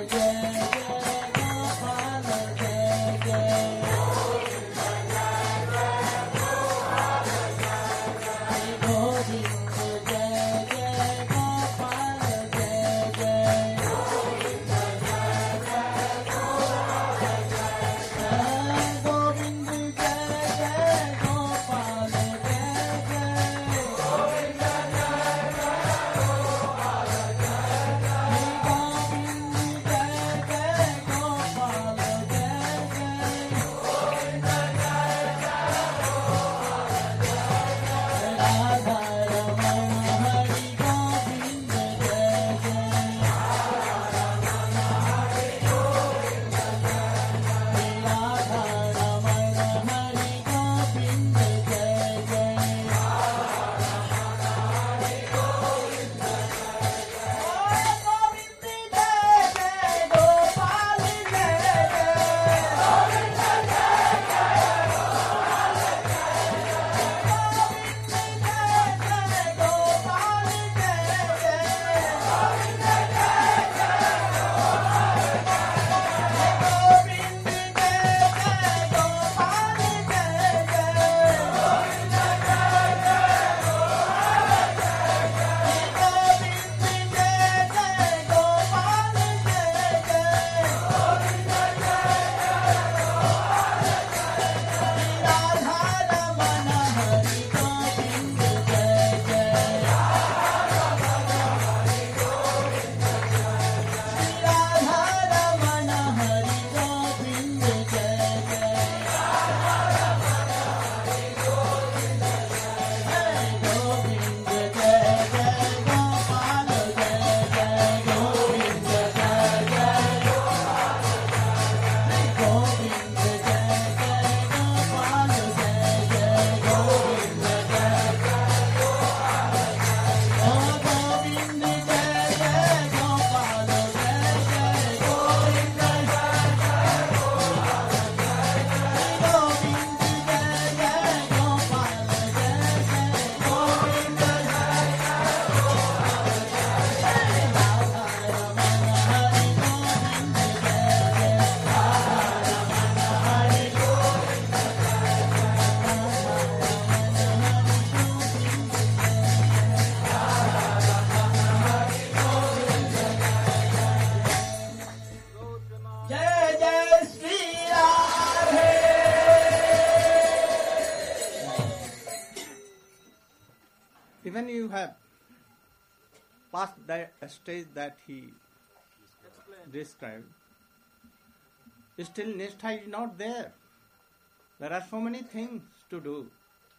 you have passed that stage that he described, still Nishtha is not there. There are so many things to do.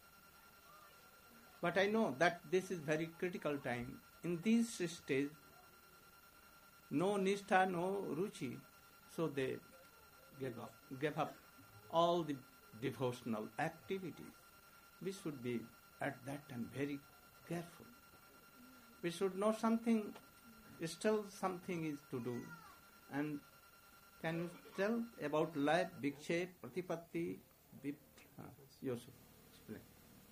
But I know that this is very critical time. In this stage, no Nishtha, no Ruchi, so they gave up, gave up all the devotional activities. We should be at that time very careful. We should know something, still something is to do. And can you tell about life, Vikshe, Pratipatti, Vip, uh, Yosef? Explain.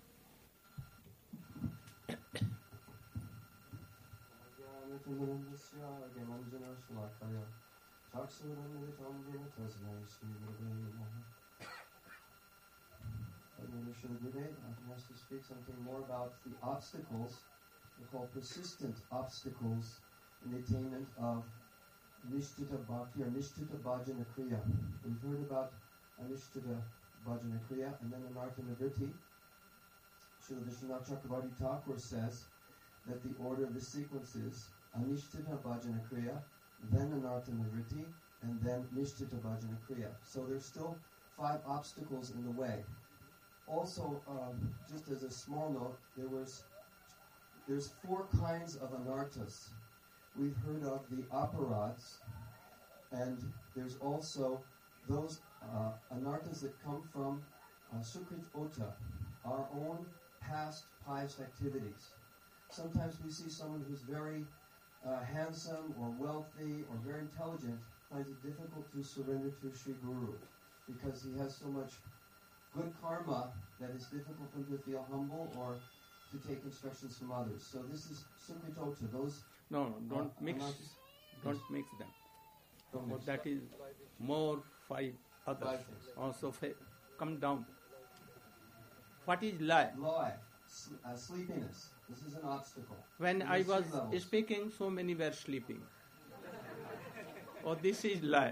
I have to speak something more about the obstacles, they're called persistent obstacles in the attainment of Nishtita Bhakti or Nishtita Bhajana Kriya. We've heard about Nishtita Bhajana Kriya and then Anartha Nivritti. Srila Vishwanath Chakravarti Thakur says that the order of the sequence is Anishtita Bhajana Kriya, then Anartha Nivritti, and then Nishtita Bhajana Kriya. So there's still five obstacles in the way. Also, um, just as a small note, there was there's four kinds of anarthas. We've heard of the aparads, and there's also those uh, anarthas that come from uh, Sukrit Ota, our own past pious activities. Sometimes we see someone who's very uh, handsome or wealthy or very intelligent finds it difficult to surrender to Sri Guru because he has so much good karma that it's difficult for him to feel humble or to take instructions from others. So this is Sukrit Ota, those No, no, don't uh, mix, anarthas. don't mix them. Don't mix. That is more five others. Five things. Also, fa- come down. What is lie? Lie, sl- uh, sleepiness. This is an obstacle. When There I are three was levels. speaking, so many were sleeping. Oh, this is lie.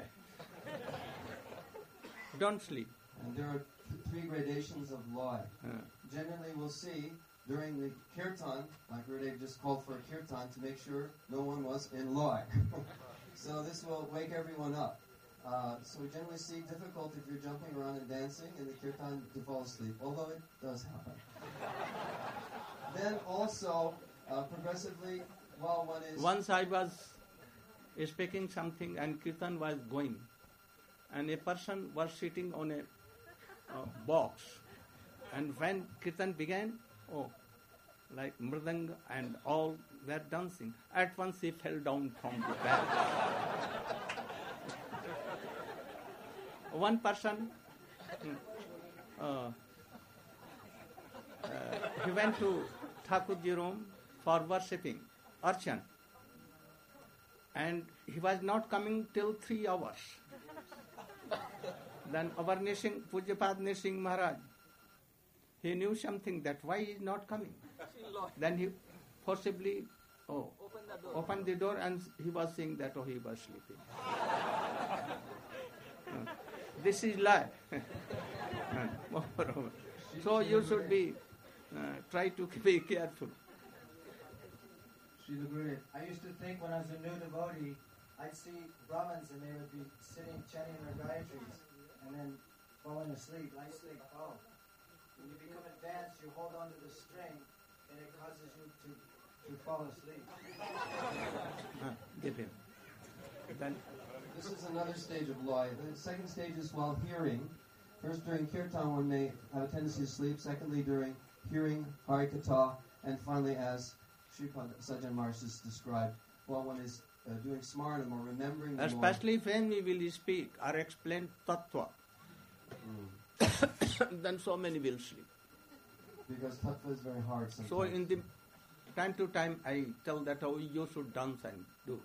Don't sleep. And there are th- three gradations of lie. Uh, Generally, we'll see during the kirtan, like Gurudev just called for a kirtan to make sure no one was in lie. So this will wake everyone up. Uh, so we generally see difficult if you're jumping around and dancing in the kirtan to fall asleep, although it does happen. Then also, uh, progressively, while one is... Once I was speaking something and Kirtan was going, and a person was sitting on a uh, box, and when Kirtan began, oh, like Mridanga and all were dancing. At once he fell down from the bed. One person, uh, uh, he went to Thakurji room for worshipping, Archan. And he was not coming till three hours. Then our Nishing, Pujapad Nishing Maharaj, he knew something that why he is not coming. Then he possibly oh, opened the door and he was saying that oh he was sleeping. uh, this is lie. Moreover. So you should be uh, try to be careful. Srila Gurudev, I used to think when I was a new devotee, I'd see Brahmins and they would be sitting chanting their Gayatris and then falling asleep, light sleep. Oh, when you become advanced, you hold on to the string and it causes you to, to fall asleep. Uh, give him. Then This is another stage of lie. The second stage is while hearing. First, during kirtan, one may have a tendency to sleep. Secondly, during hearing Harikatha. And finally, as Sripad Sajjan Maharaj has described, while one is uh, doing smartam or remembering the especially when we will speak or explain tattva, Lord. then so many will sleep. Because tattva is very hard sometimes. So in the time to time I tell that oh you should dance and do.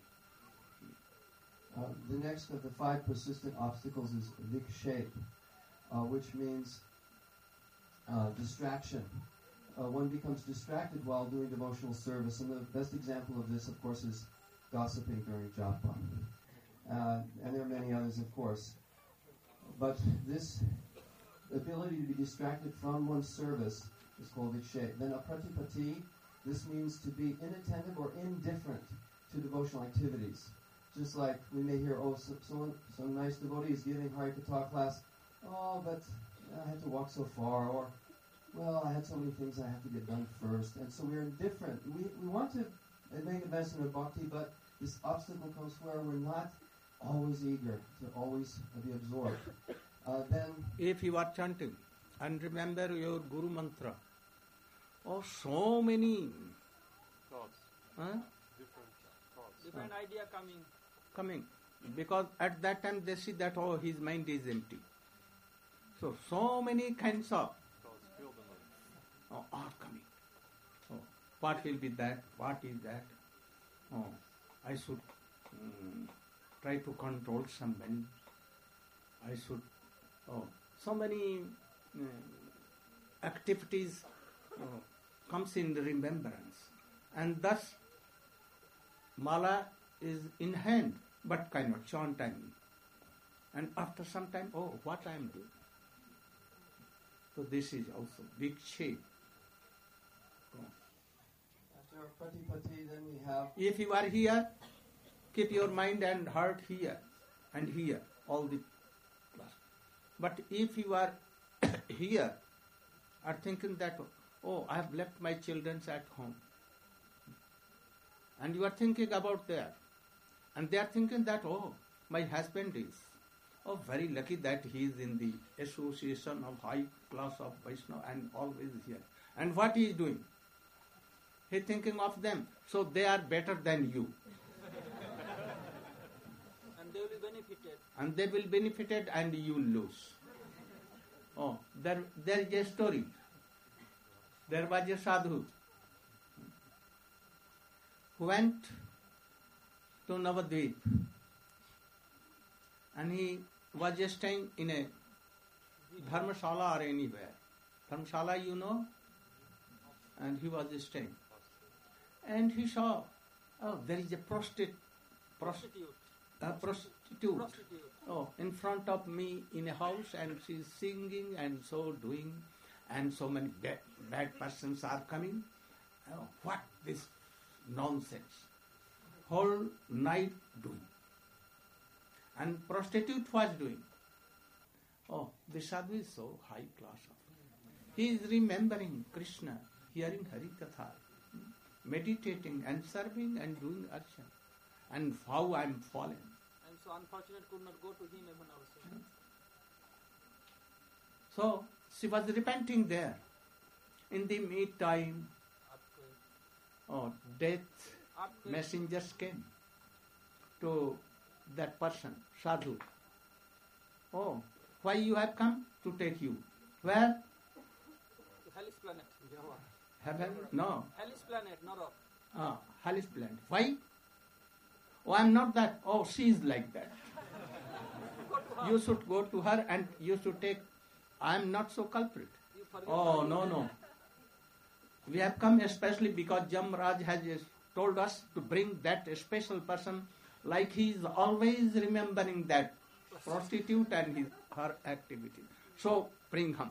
Uh, the next of the five persistent obstacles is vikshepa, uh, which means uh, distraction. Uh, one becomes distracted while doing devotional service, and the best example of this, of course, is gossiping during japa. Uh, and there are many others, of course. But this ability to be distracted from one's service is called vikshepa. Then apratipatti, This means to be inattentive or indifferent to devotional activities. Just like we may hear, oh, so, so, some nice devotee is giving Harikatha class. Oh, but I had to walk so far, or, well, I had so many things I have to get done first. And so we're indifferent. We, we want to make investment in bhakti, but this obstacle comes where we're not always eager to always be absorbed. Uh, then, if you are chanting and remember your Guru Mantra, oh, so many Thoughts. huh, Different thoughts. Different idea coming. coming. Because at that time they see that, oh, his mind is empty. So, so many kinds of Thoughts fill the mind. oh, are coming. Oh, what will be that? What is that? Oh, I should mm, try to control somebody. I should, oh, so many mm, activities oh, comes in remembrance. And thus, mala is in hand, but cannot chant time. And after some time, oh, what I am doing? So this is also big shape. after pratipatti, then we have If you are here, keep your mind and heart here and here, all the class. But if you are here, are thinking that, oh, I have left my children at home. And you are thinking about there. And they are thinking that, oh, my husband is, oh, very lucky that he is in the association of high class of Vaishnava and always here. And what he is doing? He is thinking of them. So they are better than you. And they will be benefited. And they will benefited and you lose. Oh, there, there is a story. There was a sadhu who went to Navadvip and he was staying in a dharmashala or anywhere. Dharmashala, you know? And he was staying. And he saw, oh, there is a prostitute, prostitute, Prostitute. a prostitute, Prostitute. oh, in front of me in a house, and she is singing and so doing, and so many bad, bad persons are coming. Oh, what this nonsense? Whole night doing. And prostitute was doing. Oh, the sadhu is so high class. He is remembering Krishna, hearing Harikatha, meditating and serving and doing archana. And how I am fallen. And so unfortunate could not go to him even also. So she was repenting there. In the meantime, oh, death messengers came to that person, sadhu. Oh, why you have come? To take you. Where? Hellish planet. Heaven? No. Hellish planet, Nara. Ah, Hellish planet. Why? Oh, I am not that. Oh, she is like that. You should go to her and you should take. I am not so culprit. You forget Oh, about no, it. no. We have come especially because Jamraj has told us to bring that special person, like he is always remembering that prostitute and his, her activity. So, bring him.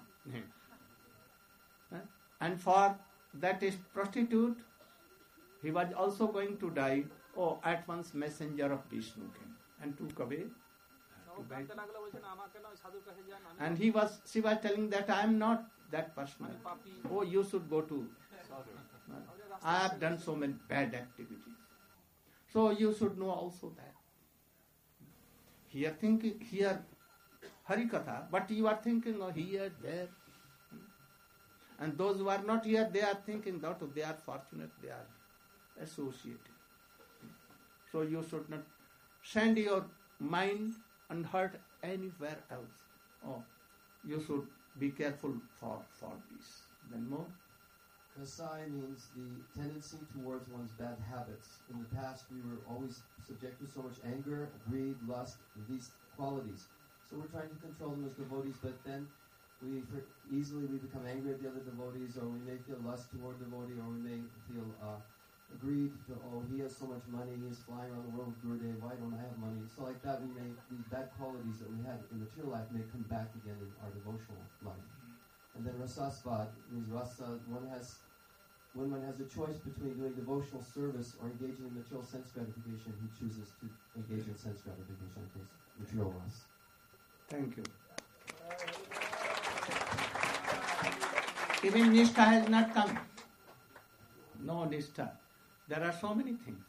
And for that is prostitute, he was also going to die. Oh, at once messenger of Vishnu came and took away. ও কাঁদতে লাগলো, বলছেন আমাকে না ওই সাধুর কাছে যান, আমি And he was, she was telling that I am not that person. আমি পাপী। Oh, you should go to. আমাদের I have done so many bad activities. So you should know also that. Here thinking, here Harikatha, but you are thinking of here, there. And those who are not here, they are thinking that they are fortunate, they are associated. So you should not send your mind and heart anywhere else. Oh, you should be careful for, for this. Then more. kasai means the tendency towards one's bad habits. In the past, we were always subject to so much anger, greed, lust, these qualities. So we're trying to control them as devotees, but then we for easily we become angry at the other devotees, or we may feel lust toward devotee, or we may feel uh, greed to, oh, he has so much money, he's flying around the world with Gurudev, why don't I have money? So like that, we may, these bad qualities that we had in material life may come back again in our devotional life. And then rasasvad means rasa, one has, when one has a choice between doing devotional service or engaging in material sense gratification, he chooses to engage in sense gratification, in case material loss. Thank you. Even Nishtha has not come. No Nishtha. There are so many things.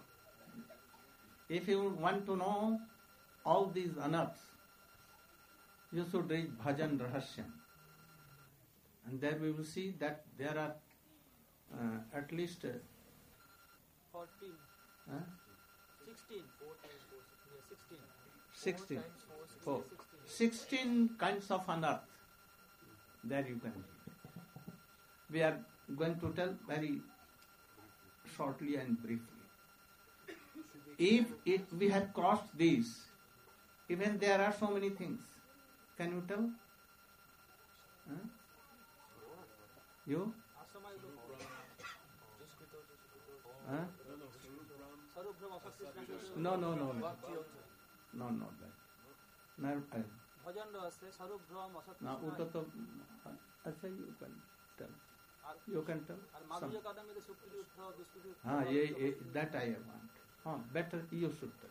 If you want to know all these anarths, you should read Bhajan Rahasyam. And there we will see that there are uh, at least uh, fourteen. Huh? sixteen. four times four, yeah, sixteen. sixteen. four times four, Four. sixteen. sixteen kinds of anarth. There you can read. We are going to tell very shortly and briefly. If it, we have crossed these, even there are so many things. Can you tell? Huh? You? Huh? No, no, no, no. No, not that. No, I, ভজন রহস্যে স্বরূপ ভ্রম অসৎ now, Krishna Uta to, I say you can tell. You can tell. R Some. মাধুর্য কাদম্বিতে সুকৃতি উত্থ দুষ্কৃতি উত্থ Ah, yeah, yeah, that I want. Huh, better you should tell.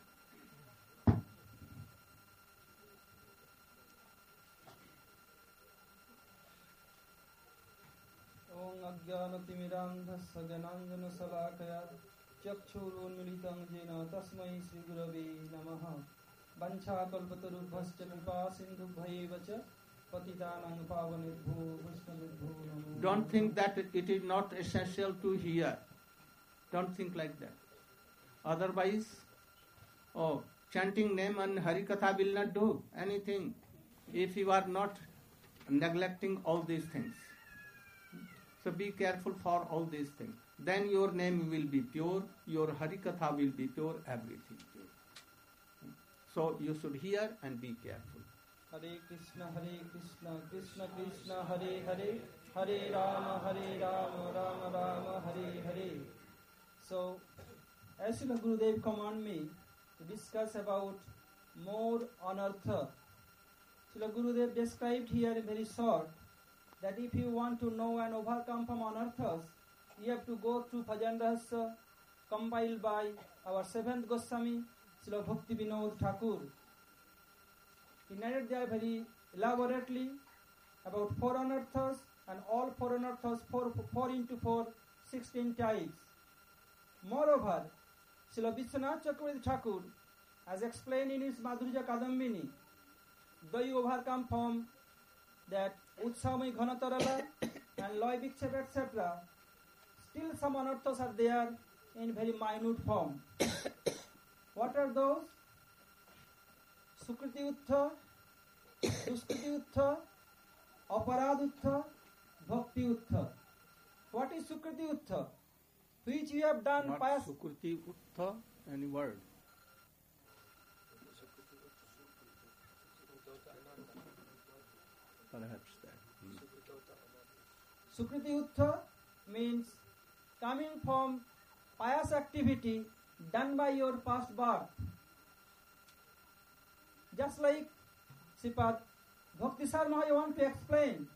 ओम अज्ञानतिमिरान्धस्य ज्ञानाञ्जनशलाकया चक्षुरुन्मीलितं येन तस्मै श्रीगुरवे नमः वञ्चाकल्पतरुभ्यश्च कृपासिन्धुभ्यैव च पतितानां पावनेभ्यो वैष्णवेभ्यो नमो Don't think that it is not essential to hear. Don't think like that. Otherwise, oh, chanting name and Harikatha will not do anything if you are not neglecting all these things. So be careful for all these things. Then your name will be pure, your Harikatha will be pure, everything pure. So you should hear and be careful. Hare Krishna, Hare Krishna, Krishna Krishna, Hare Hare, Hare Rama, Hare Rama, Rama Rama, Hare Hare. So, as Srila Gurudev command me to discuss about more anartha, Srila Gurudev described here in very short that if you want to know and overcome from anarthas, you have to go through Bhajan Rahasya compiled by our seventh Goswami, Srila Bhakti Vinod Thakur. He narrated there very elaborately about four anarthas and all four anarthas, four, four into four, sixteen types. Moreover, Srila Vishwanath Chakravarti Thakur has explained in his Madhurya Kadambini, though you overcome from that Utsamai Ghanatarala and Loy Vikshep, et cetera, still some anarthas are there in very minute form. What are those? Sukriti Uttha, Duskriti Uttha, Aparad Uttha, Bhakti Uttha. What is Sukriti Uttha? Which you have done Not past. Sukriti Uttha, any word. Perhaps that. Hmm. Sukriti Uttha means coming from pious activity done by your past birth. Just like Sripad Bhakti Sarma, I want to explain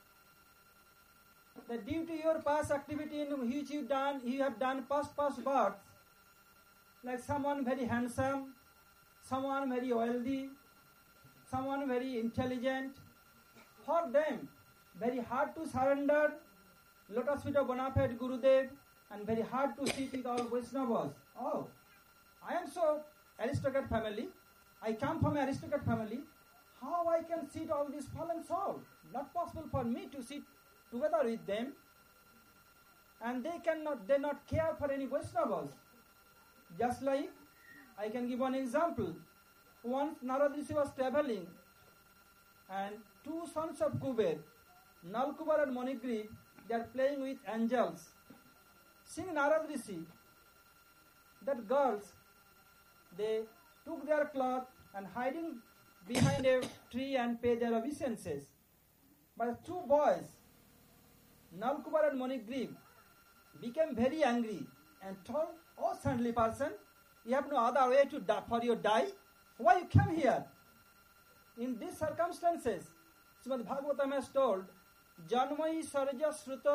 that due to your past activity in which you done, you have done past past births, like someone very handsome, someone very wealthy, someone very intelligent, for them very hard to surrender lotus feet of bona fide Gurudev and very hard to sit with all Vaishnavas. Oh, I am so aristocrat family. I come from an aristocrat family. How I can sit all these fallen souls? Not possible for me to sit together with them. And they cannot, they not care for any Vaishnavas. Just like, I can give one example. Once Narad Rishi was traveling and two sons of Kuber, Nalkubar and Manigriv, they are playing with angels. Seeing Narad Rishi, that girls, they took their cloth and hiding behind a tree and pay their obeisances. But two boys, Nalkubar and Manigriv, became very angry and told, "Oh, saintly person, you have no other way to die, for your die. Why you came here?" In these circumstances, Srimad Bhagavatam has told, "Janmai sarja sruta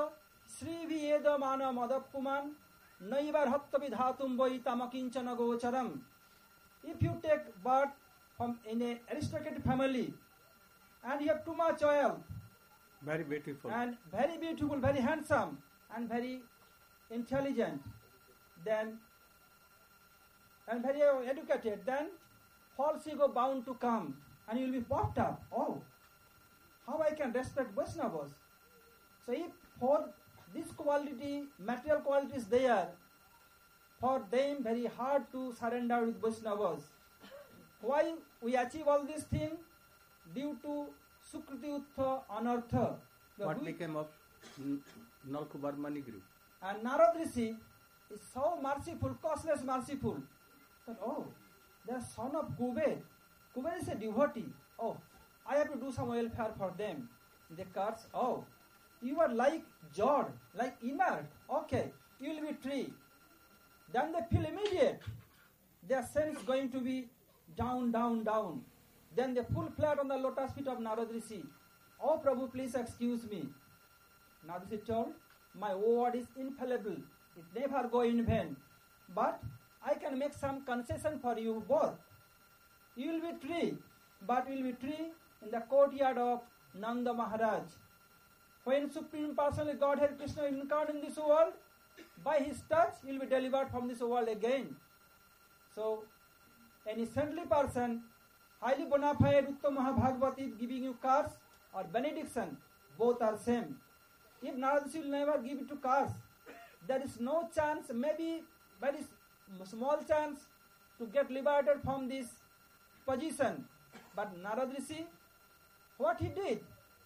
Sri Vieda Mana Madapuman Naivar Hatta Vidhatum Boitama Kinchana Gocharam. If you take birth from in a aristocratic family and you have too much oil, very beautiful, and very beautiful, very handsome, and very intelligent, then and very educated, then false ego bound to come, and you will be puffed up. Oh, how I can respect Vaishnavas? So if for this quality, material quality is there, for them very hard to surrender with Vaishnavas. Why we achieve all these things? Due to Sukriti Uttha Anartha. What became of Nalkubar Mani group? And Narad Rishi is so merciful, causeless merciful. That, oh, they are son of Kuber. Kuber is a devotee. Oh, I have to do some welfare for them. The curse, oh, you are like Jod, like inert. Okay, you will be tree. Then they feel immediate. Their sense going to be down, down, down. Then they fall flat on the lotus feet of Narad Rishi. Oh, Prabhu, please excuse me. Narad Rishi told, my word is infallible. It never go in vain. But I can make some concession for you both. You will be tree, but you will be tree in the courtyard of Nanda Maharaj. When Supreme Personality Godhead Krishna incarnate in this world, by his touch, you will be delivered from this world again. So, any saintly person, highly bona fide Uttam Mahabhagavati giving you curse or benediction, both are same. If Narad Rishi will never give it to curse, there is no chance, maybe very small chance to get liberated from this position. But Narad Rishi, what he did?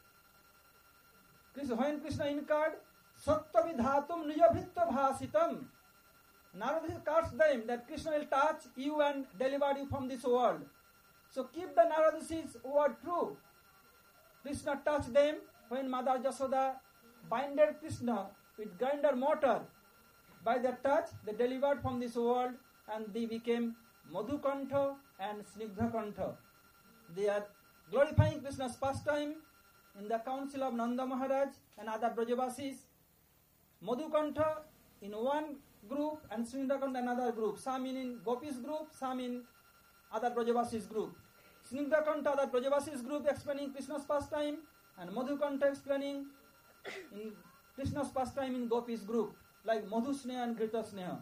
When Krishna incarnate, Sattva Vidhatum Nijabhritta Bhasitam. Narad Rishi cursed them that Krishna will touch you and deliver you from this world. So keep the Narad Rishi's word true. Krishna touched them when Mother Jasoda binded Krishna with grinder mortar. By that touch, they delivered from this world and they became Madhukantha and Snigdhakantha. They are glorifying Krishna's pastime in the council of Nanda Maharaj and other Brajavasis. Madhukantha in one group and Snigdhakantha in another group. Some in Gopis group, some in other Brajavasis group. Snigdhakantha, other Brajavasis group explaining Krishna's pastime, and Madhukantha explaining in Krishna's pastime in Gopis group, like Madhu Sneha and Grita Sneha.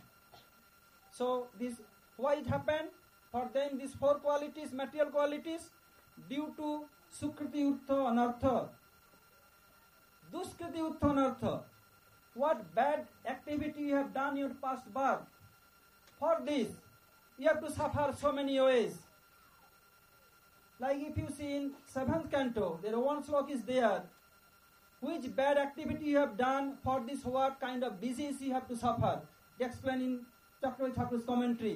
So this, why it happened? For them these four qualities, material qualities, due to Sukriti Uttha Anartha. Duskriti Uttha Anartha. What bad activity you have done in your past birth. For this, you have to suffer so many ways. Like if you see in seventh canto, there one slok is there. Which bad activity you have done, for this what kind of disease you have to suffer. They explain in Chakravarti Thakur's commentary.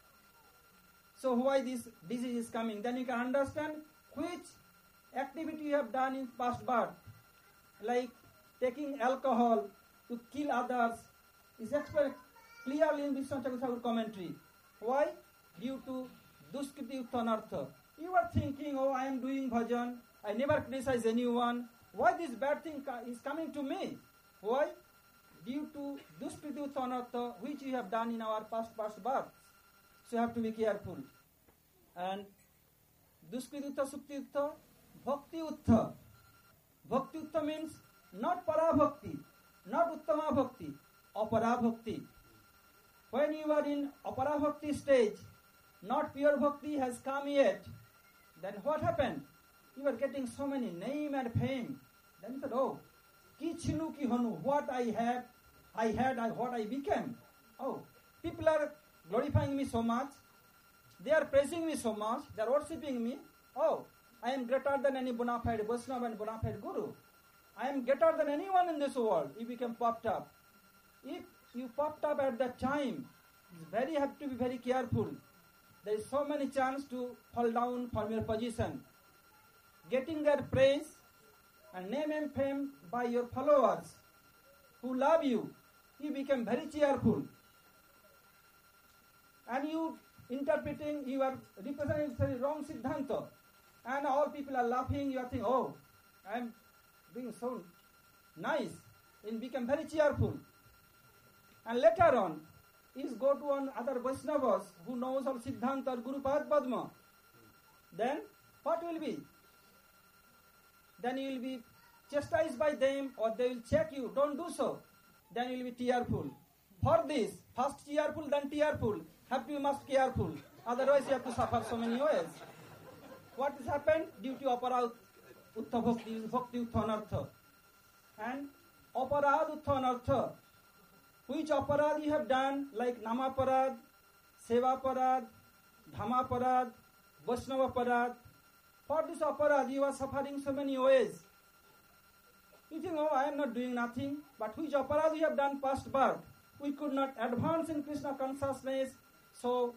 So why this disease is coming? Then you can understand which activity you have done in past birth. Like taking alcohol to kill others is explained clearly in Vishnu Chakravarti Thakur's commentary. Why? Due to Duskriti Uttha Anartha. You are thinking, oh, I am doing bhajan, I never criticize anyone. Why this bad thing is coming to me? Why? Due to Duskriti Uttha Anartha, which you have done in our past past births. So you have to be careful. And Duskriti Uttha, Sukti Uttha, Bhakti Uttha. Bhakti Uttha means not Para Bhakti, not Uttama Bhakti, Apara Bhakti. When you are in Apara Bhakti stage, not pure Bhakti has come yet, then what happened? You are getting so many name and fame. Then you said, oh, Kichinu ki honu, what I have, I had, I, what I became. Oh, people are glorifying me so much. They are praising me so much. They are worshipping me. Oh, I am greater than any bona fide Vaishnava and bona fide Guru. I am greater than anyone in this world. You become puffed up. If you puffed up at that time, it's very have to be very careful. There is so many chance to fall down from your position. Getting their praise and name and fame by your followers who love you, you become very cheerful. And you interpreting, you are representing very wrong Siddhanta. And all people are laughing, you are thinking, oh, I am being so nice. and become very cheerful. And later on, is go to one other Vaishnavas who knows all Siddhanta or Guru Padma, then what will be? Then you will be chastised by them, or they will check you, don't do so. Then you will be tearful. For this, first cheerful, then tearful, have to be most careful. Otherwise you have to suffer so many ways. What has happened? Due to aparad uttha bhakti, bhakti uttha anartha. And aparad uttha anartha. Which aparad you have done, like namaparad, sevaparad, dhamaparad, vaishnavaparad. For this aparad you are suffering so many ways. You think, oh, I am not doing nothing. But which aparad you have done past birth? We could not advance in Krishna consciousness so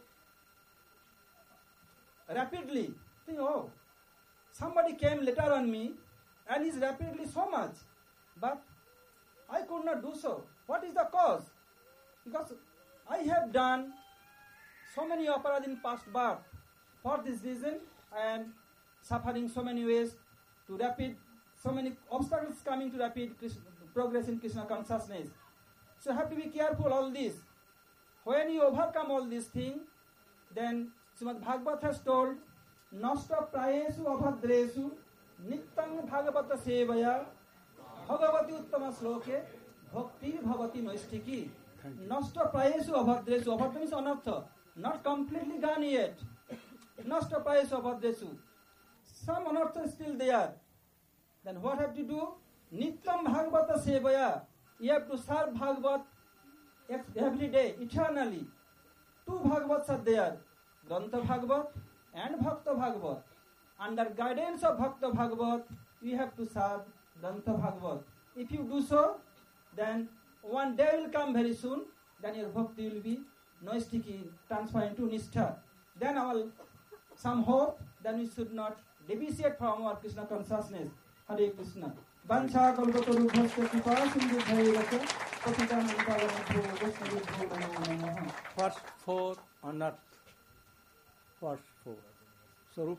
rapidly. Think, oh, somebody came later on me and is rapidly so much. But I could not do so. What is the cause? Because I have done so many aparad in past birth. For this reason, I am suffering so many ways to rapid, so many obstacles coming to rapid Krishna, progress in Krishna consciousness. So you have to be careful all this. When you overcome all these things, then Srimad Bhagavad has told, Nasta prayesu abhadresu nittang bhagavata sevaya bhagavati uttama sloke bhakti bhavati noistiki. Nasta prayesu abhadresu. Abhadra means anartha. Not completely gone yet. Nasta prayesu abhadresu. Some anartha is still there. Then what have to do? Nittam bhagavata sevaya. You have to serve Bhagavat every day, eternally. Two Bhagavats are there, Grantha Bhagavat and Bhakta Bhagavat. Under guidance of Bhakta Bhagavat, we have to serve Grantha Bhagavat. If you do so, then one day will come very soon, then your bhakti will be noistiki, transformed into nishtha. Then our some hope, then we should not deviate from our Krishna consciousness. Hare Krishna. Vancha kalpatarubhasya kripa sindhudhairata patitanam pavanabho vaishnavibho namo namaha. First four on earth. First four. Sarup.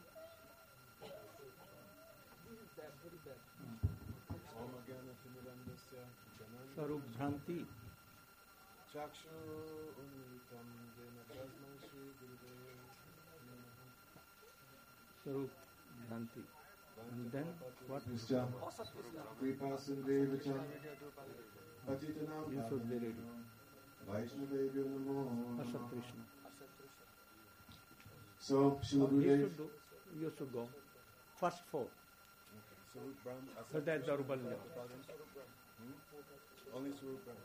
Sarup Bhranti. Chakshu Unritam Jena Prasman Shri Gurudev Sarup Bhranti. And then what? Krishna. Kripa Sindhevacha. Patitanam You should be ready. Vaishnavebhyo namo. Asat Krishna. So, Srila You Gurudev. should do. You should go. First four. So that's Darubalya. Only Swarup Brahm.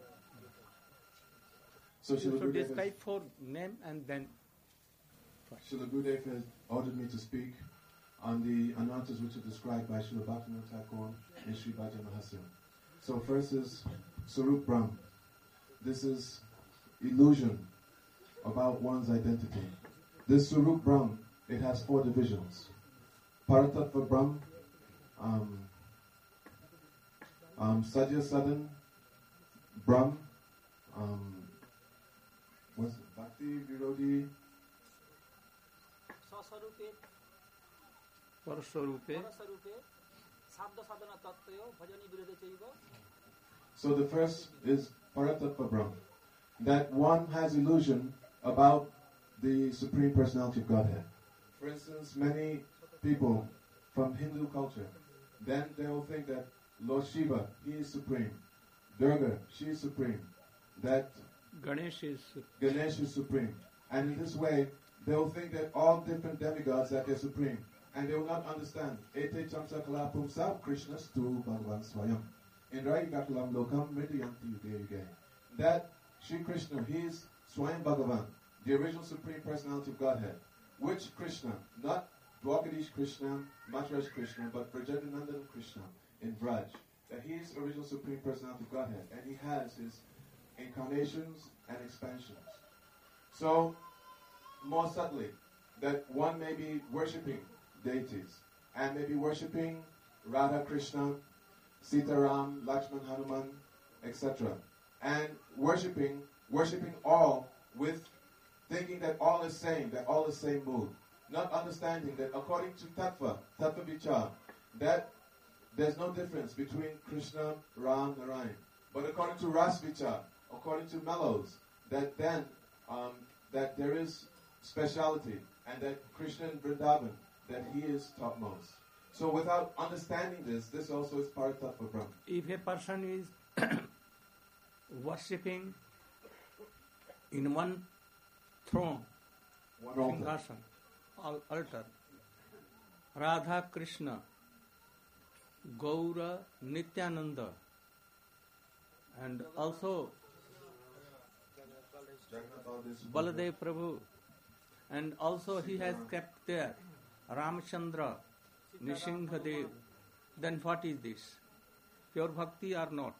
So You Srila should Gurudev describe four name and then. Srila Gurudev has ordered me to speak on the anarthas which are described by Srila Bhaktivinoda Thakur in Sri Bhajan Mahasya. So first is Swarup Brahm. This is illusion about one's identity. This Swarup Brahm, it has four divisions. Paratattva Brahm, um, um, Sadhya Sadhan, Brahm, um, what's it? Bhakti Virodhi, स्वस्वरूपे Paraswarupe. परस्वरूपे शब्द साधना तत्त्वयो भजनी विरोधे चैव. So the first is Paratattva Brahm, that one has illusion about the Supreme Personality of Godhead. For instance, many people from Hindu culture, then they will think that Lord Shiva, he is supreme. Durga, she is supreme. That Ganesh is Ganesh is supreme. And in this way, they will think that all different demigods that they're supreme. And they will not understand. Ete chamsa kala pumsa Krishna stu Bhagavan Swayam. In Raigakalam lokam mridyanti yuge yuge. That Sri Krishna, he is Swayam Bhagavan, the original Supreme Personality of Godhead. Which Krishna? Not Dwakadish Krishna, Maharaj Krishna, but Brajanandandan Krishna in Braj. That he is original Supreme Personality of Godhead. And he has his incarnations and expansions. So, more subtly, that one may be worshipping deities, and may be worshipping Radha Krishna, Sitaram, Lakshman, Hanuman, et cetera. And worshipping, worshipping all with thinking that all is same, that all is same mood. Not understanding that according to Tattva, Tattva Vichar, that there's no difference between Krishna, Ram, Narayan. But according to Rasvicha, according to Mellows, that then um, that there is speciality, and that Krishna in Vrindavan, that he is topmost. So without understanding this, this also is part of Brahma. If a person is worshipping in one throne, one altar, Singhasan, altar, Radha Krishna, Gaura Nityananda, and also Baladev Prabhu, and also he has kept there Ramchandra, Nishingadev, then what is this? Pure bhakti or not?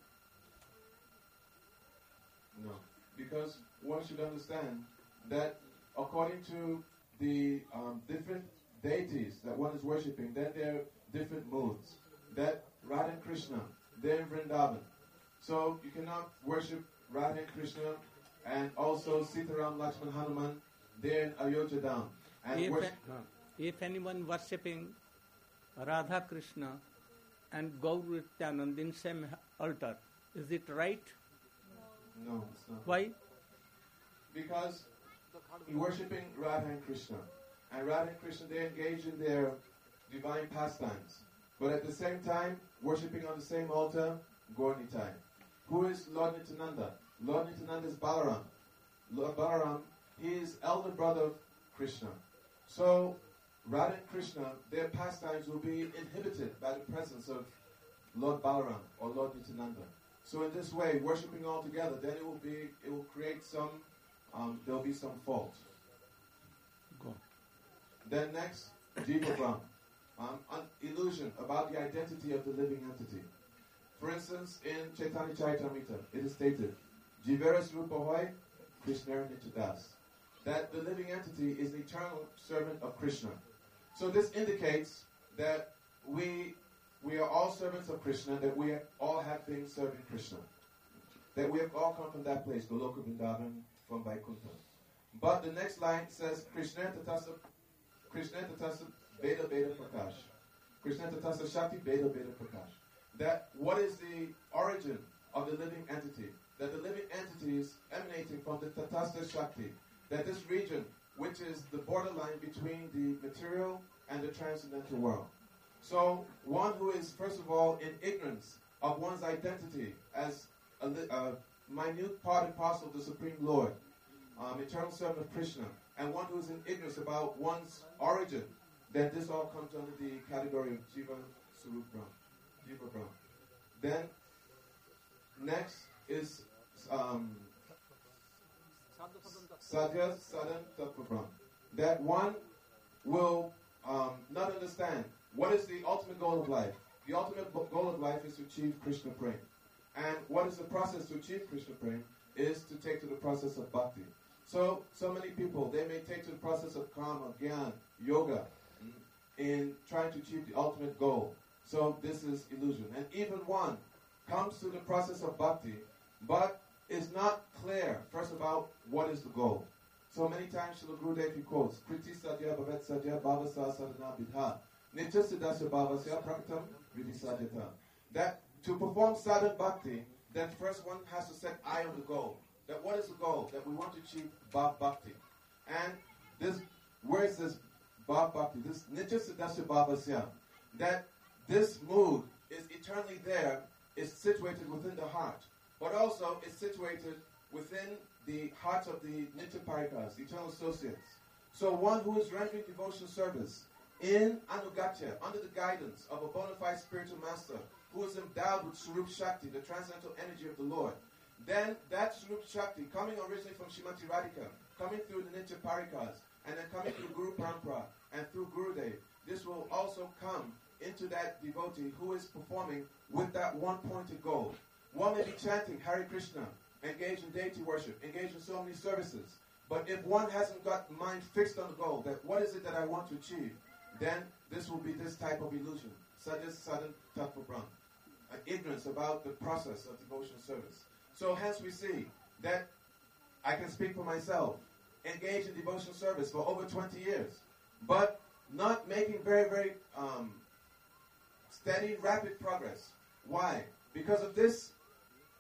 No, because one should understand that according to the um, different deities that one is worshipping, then there are different moods. That Radha and Krishna, they're in Vrindavan. So you cannot worship Radha and Krishna and also Sitaram, Lakshman, Hanuman, they're in Ayodhya Dham. And if, worship- a, if anyone worshipping Radha Krishna and Gaur Nityanand in same altar, is it right? No, it's not. Why? Because you're worshipping Radha and Krishna. And Radha and Krishna, they engage in their divine pastimes. But at the same time, worshipping on the same altar, Gaur Nitai. Who is Lord Nityananda? Lord Nityananda is Balaram. Lord Balaram, he is elder brother of Krishna. So, Radha and Krishna, their pastimes will be inhibited by the presence of Lord Balaram or Lord Nityananda. So in this way, worshipping all together, then it will be, it will create some, um, there will be some fault. Go. Then next, Jiva Brahm. Um, an illusion about the identity of the living entity. For instance, in Chaitanya Charitamrita, it is stated, Jiveras Rupa Hoy, Krishna Nityadas. That the living entity is an eternal servant of Krishna. So this indicates that we we are all servants of Krishna, that we all have been serving Krishna. That we have all come from that place, Goloka Vrindavan, from Vaikuntha. But the next line says, Krishna Tatasa, Krishna Tatasa Veda Veda Prakash. Krishna Tatasa Shakti Veda Veda Prakash. That what is the origin of the living entity? That the living entity is emanating from the Tatasta Shakti. That this region, which is the borderline between the material and the transcendental world. So, one who is, first of all, in ignorance of one's identity as a, a minute part and parcel of the Supreme Lord, um, eternal servant of Krishna, and one who is in ignorance about one's origin, then this all comes under the category of Jiva Surup Brahm, Jiva Brahm. Then, next is um, Sadhya Sadhan Tattva Brahm. That one will um, not understand what is the ultimate goal of life. The ultimate goal of life is to achieve Krishna Prem. And what is the process to achieve Krishna Prem is to take to the process of bhakti. So, so many people, they may take to the process of karma, gyan, yoga, in trying to achieve the ultimate goal. So this is illusion. And even one comes to the process of bhakti, but is not clear, first about what is the goal. So many times Srila Gurudev he quotes, Kriti Sadhya Bhavet Sadhya Bhavasa Sadhana Bidha Nitya Siddhasya Bhavasya Prakatam Vidhi Sadhyata. That to perform sadhan bhakti, then first one has to set eye on the goal. That what is the goal? That we want to achieve bhav bhakti. And this, where is this bhav bhakti? This Nitya Siddhasya Bhavasya. That this mood is eternally there, is situated within the heart. But also is situated within the hearts of the Nitya Parikas, the eternal associates. So one who is rendering devotional service in Anugatya, under the guidance of a bona fide spiritual master, who is endowed with Swarup Shakti, the transcendental energy of the Lord, then that Swarup Shakti, coming originally from Srimati Radhika, coming through the Nitya Parikas, and then coming through Guru Parampara, and through Gurudev, this will also come into that devotee who is performing with that one pointed goal. One may be chanting Hare Krishna, engaged in deity worship, engaged in so many services. But if one hasn't got mind fixed on the goal, that what is it that I want to achieve, then this will be this type of illusion. Sadhya Sadhan Tattva Brahm. An ignorance about the process of devotional service. So hence we see that I can speak for myself, engaged in devotional service for over twenty years, but not making very, very um, steady, rapid progress. Why? Because of this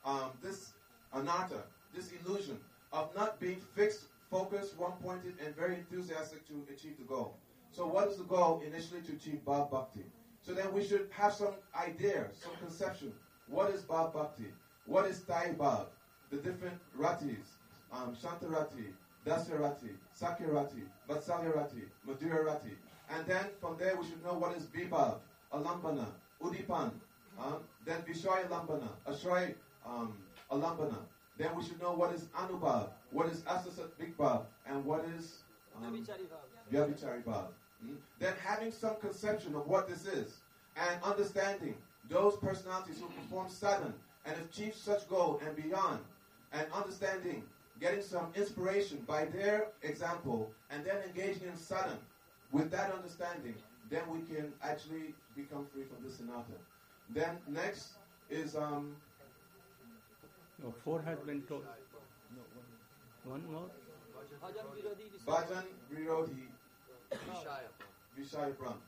um, this anatta, this illusion of not being fixed, focused, one-pointed, and very enthusiastic to achieve the goal. So what is the goal initially? To achieve Bhav Bhakti. So then we should have some idea, some conception. What is Bhav Bhakti? What is Thai Bhav? The different ratis, um, Shantarati, Dasarati, Sakyarati, Vatsalyarati, Madhura Rati. And then from there we should know what is Bibhav, Alambana, Udipan, um, then Vishaya Lambana, Ashray um, Alambana. Then we should know what is Anubhav, what is Asasat Bhigbhav, and what is um, Vyabhichari Bhav. Mm? Then having some conception of what this is, and understanding those personalities who perform sadhana and achieve such goal and beyond, and understanding, getting some inspiration by their example, and then engaging in sadhana. With that understanding, then we can actually become free from this anatta. Then next is um. No, four has been told. No, one, one more. Bhajan Virodhi Vishaya Brahm.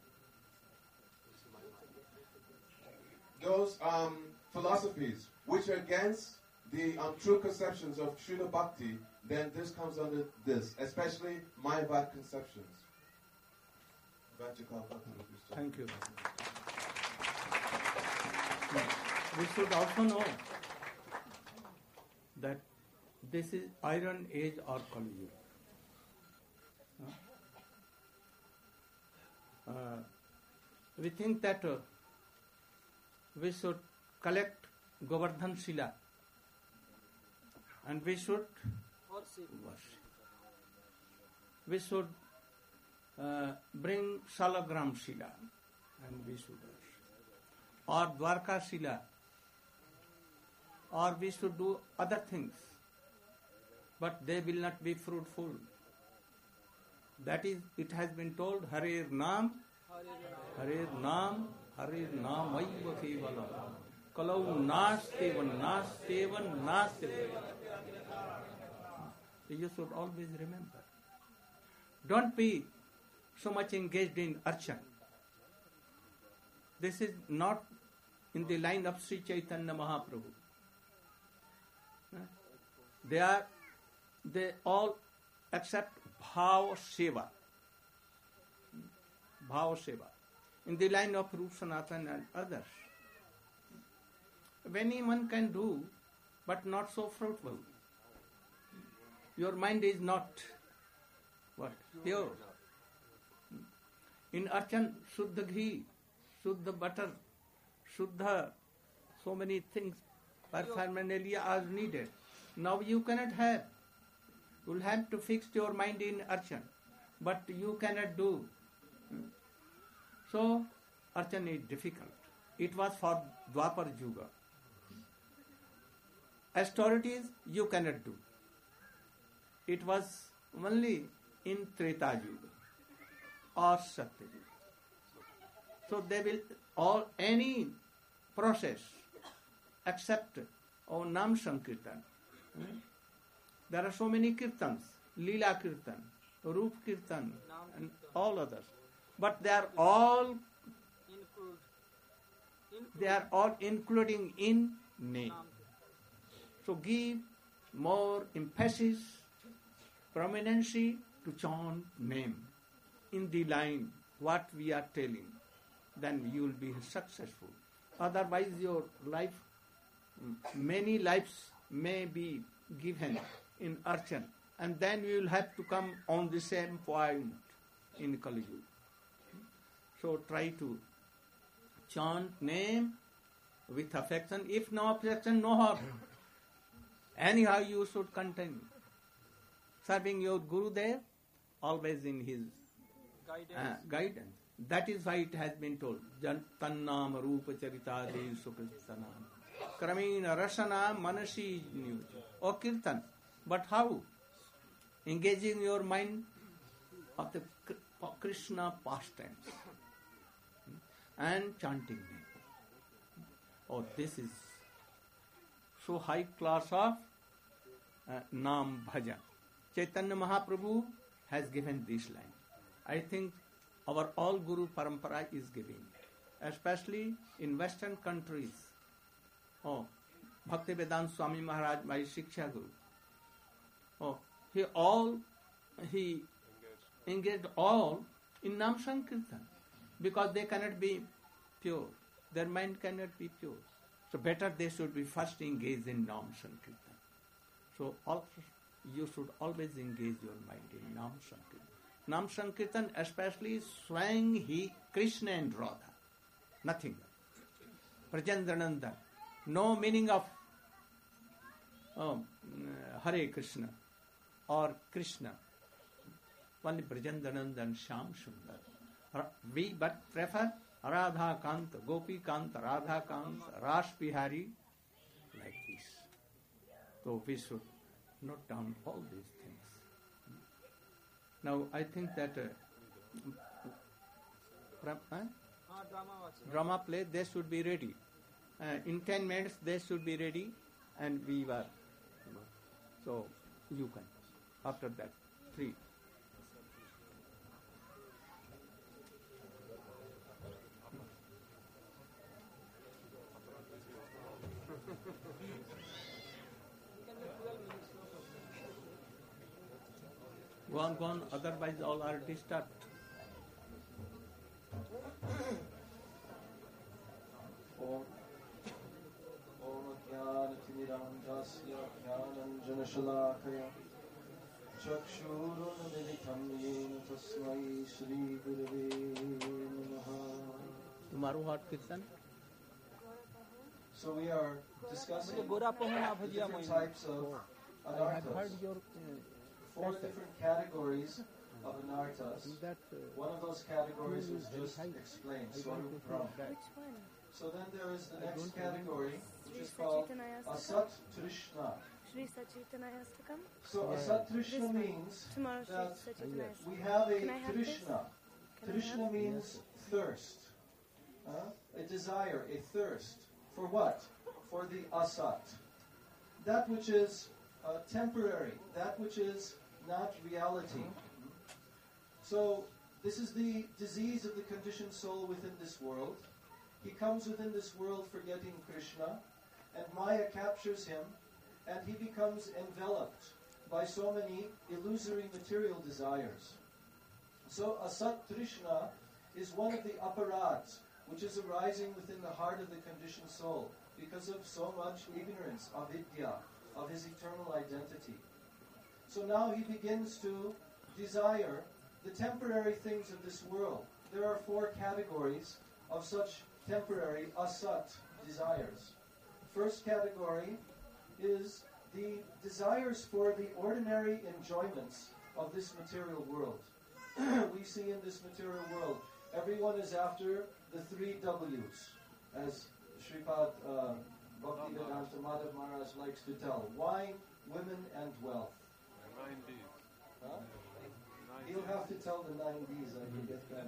Those um, philosophies which are against the um, true conceptions of Shuddha Bhakti, then this comes under this, especially Mayavad conceptions. Thank you. We should also know that this is iron age or Kali Yuga. Uh, we think that uh, we should collect Govardhan Shila and we should worship. We should uh, bring Salagram Shila and we should worship. Or Dwarka Shila. Or we should do other things. But they will not be fruitful. That is, it has been told, Harir Nam, Harir Nam, Harir Nam, Aiva Kevala. Kalau Nas Tevan, Nas Tevan, Nas Tevan. You should always remember. Don't be so much engaged in archan. This is not in the line of Sri Chaitanya Mahaprabhu. They are, they all accept Bhav Seva. Bhav Seva. In the line of Rup Sanatan and others. Anyone can do, but not so fruitful. Your mind is not what? Pure. In archan, Shuddha ghee, Shuddha butter, Shuddha, so many things, paraphernalia are needed. Now you cannot have. You will have to fix your mind in archan, but you cannot do. So, archan is difficult. It was for Dwapar Yuga. Austerities you cannot do. It was only in Treta Yuga or Satya Yuga. So they will all any process except oh, Nam Sankirtan. Hmm? There are so many kirtans, Leela Kirtan, Roop Kirtan, and all others. But they are all they are all including in name. So give more emphasis, prominency to chant name in the line what we are telling. Then you will be successful. Otherwise your life, many lives may be given in archan, and then you will have to come on the same point in Kali Yuga. So try to chant name with affection. If no affection, no harm. Anyhow, you should continue serving your Guru there, always in his guidance. Uh, guidance. That is why it has been told, Tannam Rupa Charita Dev Sukritanam Kramina Rasana Manasi Nyuja. O Kirtan. But how? Engaging your mind of the Krishna pastimes and chanting name. Oh, this is so high class of uh, Nam Bhajan. Chaitanya Mahaprabhu has given this line. I think our all Guru Parampara is giving, especially in Western countries. Oh, Bhaktivedanta Swami Maharaj, my Shiksha Guru. Oh, he all, he engaged all in Nam Sankirtan because they cannot be pure. Their mind cannot be pure. So better they should be first engaged in Nam Sankirtan. So all, you should always engage your mind in Nam Sankirtan. Nam Sankirtan, especially swaying he, Krishna and Radha. Nothing else. Prajendrananda. No meaning of oh, Hare Krishna or Krishna. Only Brajendrananda and Shyam Sundar. We but prefer Radha Kanta, Gopi Kanta, Radha Kanta, Ras Bihari, like this. So we should note down all these things. Now I think that uh, huh? drama play, they should be ready. Uh, in ten minutes they should be ready, and we were. So you can. After that, three. Go on, go on, otherwise all are disturbed. Om Jnanatimirandasya Jnananjanashalakaya Chakshurunamilitam Yena Tasmai Shri Gurave Namaha. Tomorrow what Kirtan? So we are discussing the different types of anarthas. Four different categories of anarthas. One of those categories was just explained, Swarup Brahma. So then there is the next category, which is called Asat Trishna. So Asat Trishna means that we have a Trishna. Trishna means thirst, uh, a desire, a thirst. For what? For the Asat. That which is uh, temporary, that which is not reality. So this is the disease of the conditioned soul within this world. He comes within this world forgetting Krishna, and Maya captures him, and he becomes enveloped by so many illusory material desires. So Asat Trishna is one of the aparats which is arising within the heart of the conditioned soul because of so much ignorance, avidya, of his eternal identity. So now he begins to desire the temporary things of this world. There are four categories of such temporary asat desires. First category is the desires for the ordinary enjoyments of this material world. We see in this material world, everyone is after the three W's, as Sripad uh, Bhaktivedanta Madhav Maharaj likes to tell: wine, women, and wealth. Nine D's. Huh? He'll have to tell the nine D's, I can get that.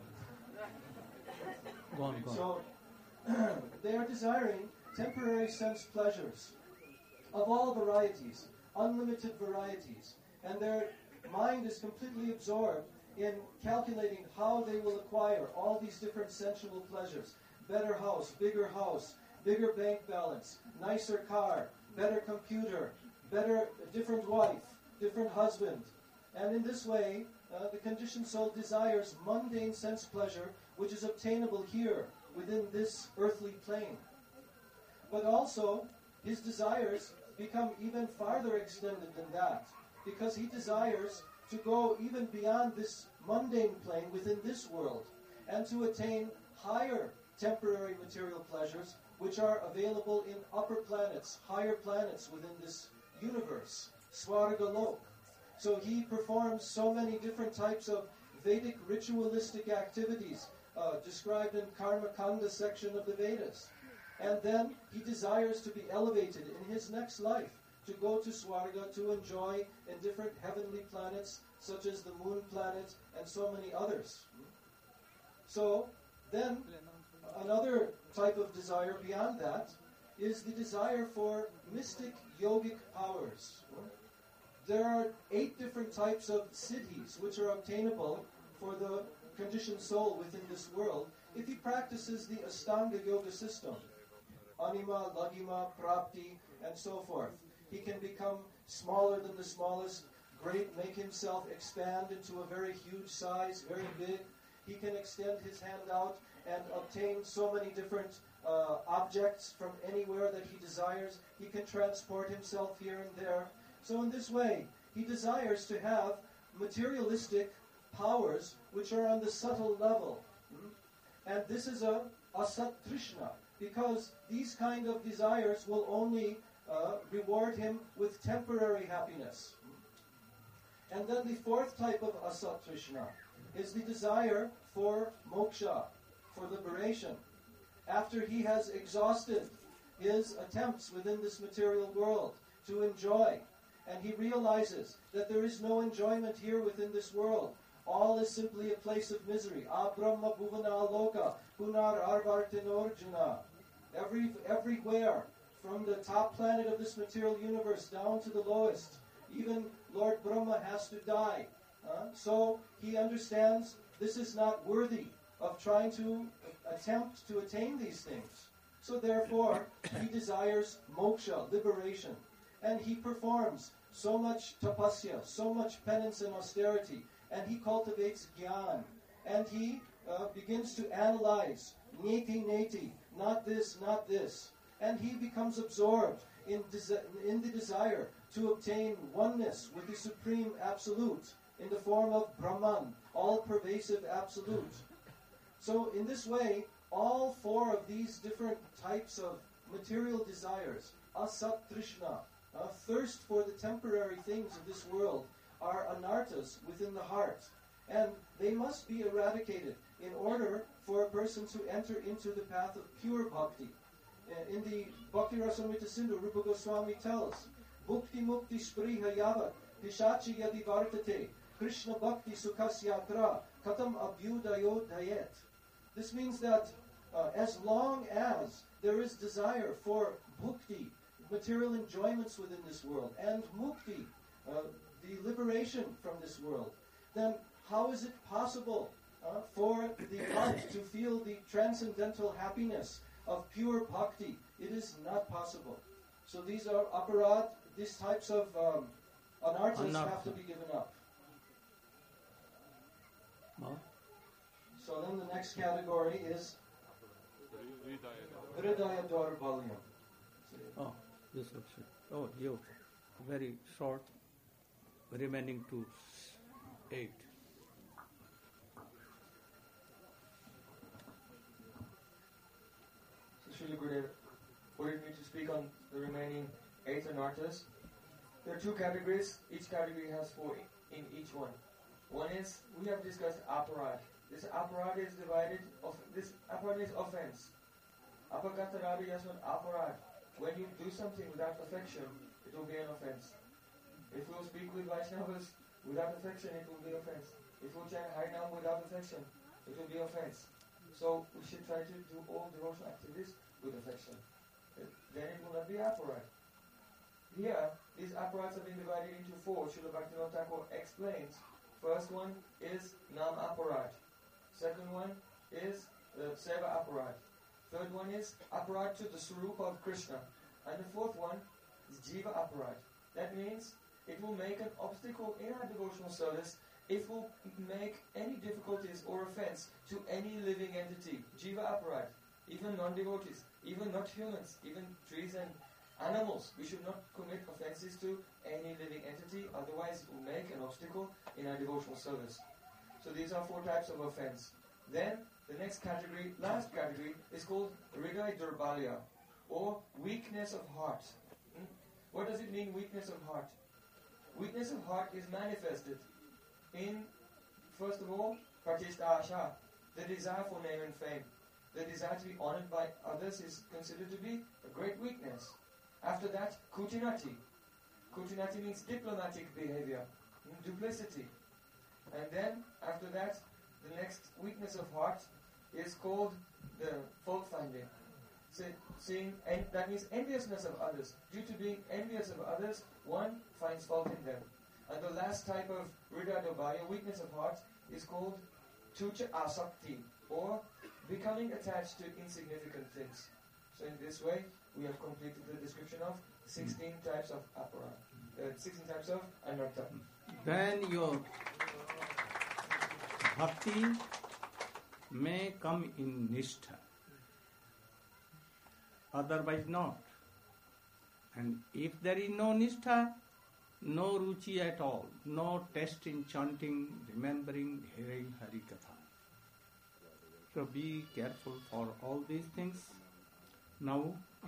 Go on, go on. So, they are desiring temporary sense pleasures of all varieties, unlimited varieties, and their mind is completely absorbed in calculating how they will acquire all these different sensual pleasures. Better house, bigger house, bigger bank balance, nicer car, better computer, better, different wife, different husband. And in this way, uh, the conditioned soul desires mundane sense pleasure, which is obtainable here, within this earthly plane. But also, his desires become even farther extended than that, because he desires to go even beyond this mundane plane within this world, and to attain higher temporary material pleasures, which are available in upper planets, higher planets within this universe, Swarga Lok. So he performs so many different types of Vedic ritualistic activities, uh, described in Karma Kanda section of the Vedas. And then he desires to be elevated in his next life, to go to Swarga, to enjoy in different heavenly planets, such as the moon planet and so many others. So then another type of desire beyond that is the desire for mystic yogic powers. There are eight different types of siddhis which are obtainable for the conditioned soul within this world if he practices the Ashtanga Yoga system. anima, lagima, prapti, and so forth. He can become smaller than the smallest, great, make himself expand into a very huge size, very big. He can extend his hand out and obtain so many different uh, objects from anywhere that he desires. He can transport himself here and there. So in this way, he desires to have materialistic powers which are on the subtle level. Hmm? And this is a asat trishna, because these kind of desires will only uh, reward him with temporary happiness. Hmm? And then the fourth type of asat trishna is the desire for moksha, for liberation. After he has exhausted his attempts within this material world to enjoy, and he realizes that there is no enjoyment here within this world. All is simply a place of misery. Abrahma bhuvana loka punar arvartinorjuna. Every, everywhere, from the top planet of this material universe down to the lowest, even Lord Brahma has to die. Uh, so he understands this is not worthy of trying to attempt to attain these things. So therefore, he desires moksha, liberation. And he performs so much tapasya, so much penance and austerity, and he cultivates jnana, and he uh, begins to analyze, neti neti, not this, not this, and he becomes absorbed in, desi- in the desire to obtain oneness with the Supreme Absolute in the form of Brahman, all-pervasive Absolute. So in this way, all four of these different types of material desires, asat trishna, Uh, thirst for the temporary things of this world, are anarthas within the heart. And they must be eradicated in order for a person to enter into the path of pure bhakti. Uh, in the Bhakti Rasamrita Sindhu, Rupa Goswami tells, Bhukti mukti spriha yavat, pishachi yadi vartate, Krishna bhakti sukhasyatra, katam abhyudayo dayet. This means that uh, as long as there is desire for bhukti, material enjoyments within this world, and mukti, uh, the liberation from this world, then how is it possible uh, for the heart to feel the transcendental happiness of pure bhakti? It is not possible. So these are aparad, these types of um, anarthas Anartha. have to be given up. No? So then the next category is Hridaya Dwarbalyam. Oh, this also. Oh, you. Very short. Remaining to eight. So Srila Gurudev ordered me to speak on the remaining eight anarthas. There are two categories. Each category has four in each one. One is, we have discussed aparad. This aparad is divided, of this aparad is offense. Apakatarada yasman aparad. When you do something without affection, it will be an offense. If we will speak with Vaishnavas without affection, it will be offense. If we chant Harinam without affection, it will be offense. So we should try to do all devotional activities with affection. Then it will not be aparad. Here, these aparads have been divided into four. Srila Bhaktivinoda Thakur explains. First one is Nam aparad. Second one is the Seva aparad. Third one is aparad to the Swarupa of Krishna. And the fourth one is Jiva aparad. That means it will make an obstacle in our devotional service if we make any difficulties or offense to any living entity. Jiva aparad. Even non-devotees, even not humans, even trees and animals. We should not commit offenses to any living entity, otherwise it will make an obstacle in our devotional service. So these are four types of offense. Then the next category, last category, is called Hridaya Durbalya, or weakness of heart. Hmm? What does it mean, weakness of heart? Weakness of heart is manifested in, first of all, Pratishta Asha, the desire for name and fame. The desire to be honored by others is considered to be a great weakness. After that, Kutinati. Kutinati means diplomatic behavior, duplicity. And then, after that, the next weakness of heart is called the fault finding. So, seeing, and that means enviousness of others. Due to being envious of others, one finds fault in them. And the last type of Hridaya Durbalya, weakness of heart, is called Tucha Asakti, or becoming attached to insignificant things. So in this way, we have completed the description of sixteen types of apara, uh, sixteen types of anartha. Then your bhakti may come in nishtha, otherwise not. And if there is no nishtha, no ruchi at all, no taste in chanting, remembering, hearing Hari Katha. So be careful for all these things. Now,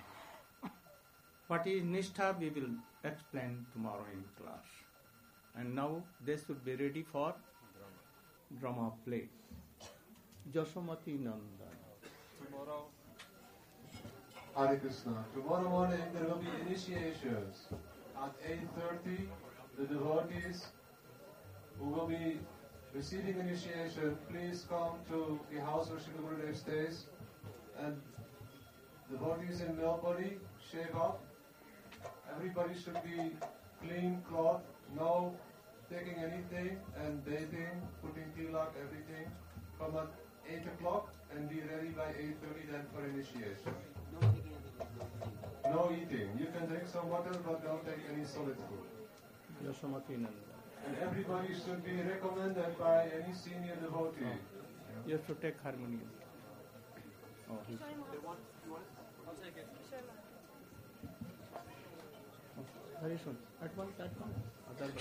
what is nishtha we will explain tomorrow in class. And now they should be ready for drama play. Jasomati Nanda. Tomorrow, Hare Krishna. Tomorrow morning there will be initiations. At eight thirty, the devotees who will be receiving initiation, please come to the house where Srila Gurudev stays. And devotees in male body, shave up. Everybody should be clean cloth, no taking anything and bathing, putting tilak, everything. Come at eight o'clock and be ready by eight thirty then for initiation. No eating. You can drink some water but don't take any solid food. Jasomati Nanda. And everybody should be recommended by any senior devotee. Oh. You have to take harmonium. Oh, he's... Very soon. At once, at once. Otherwise.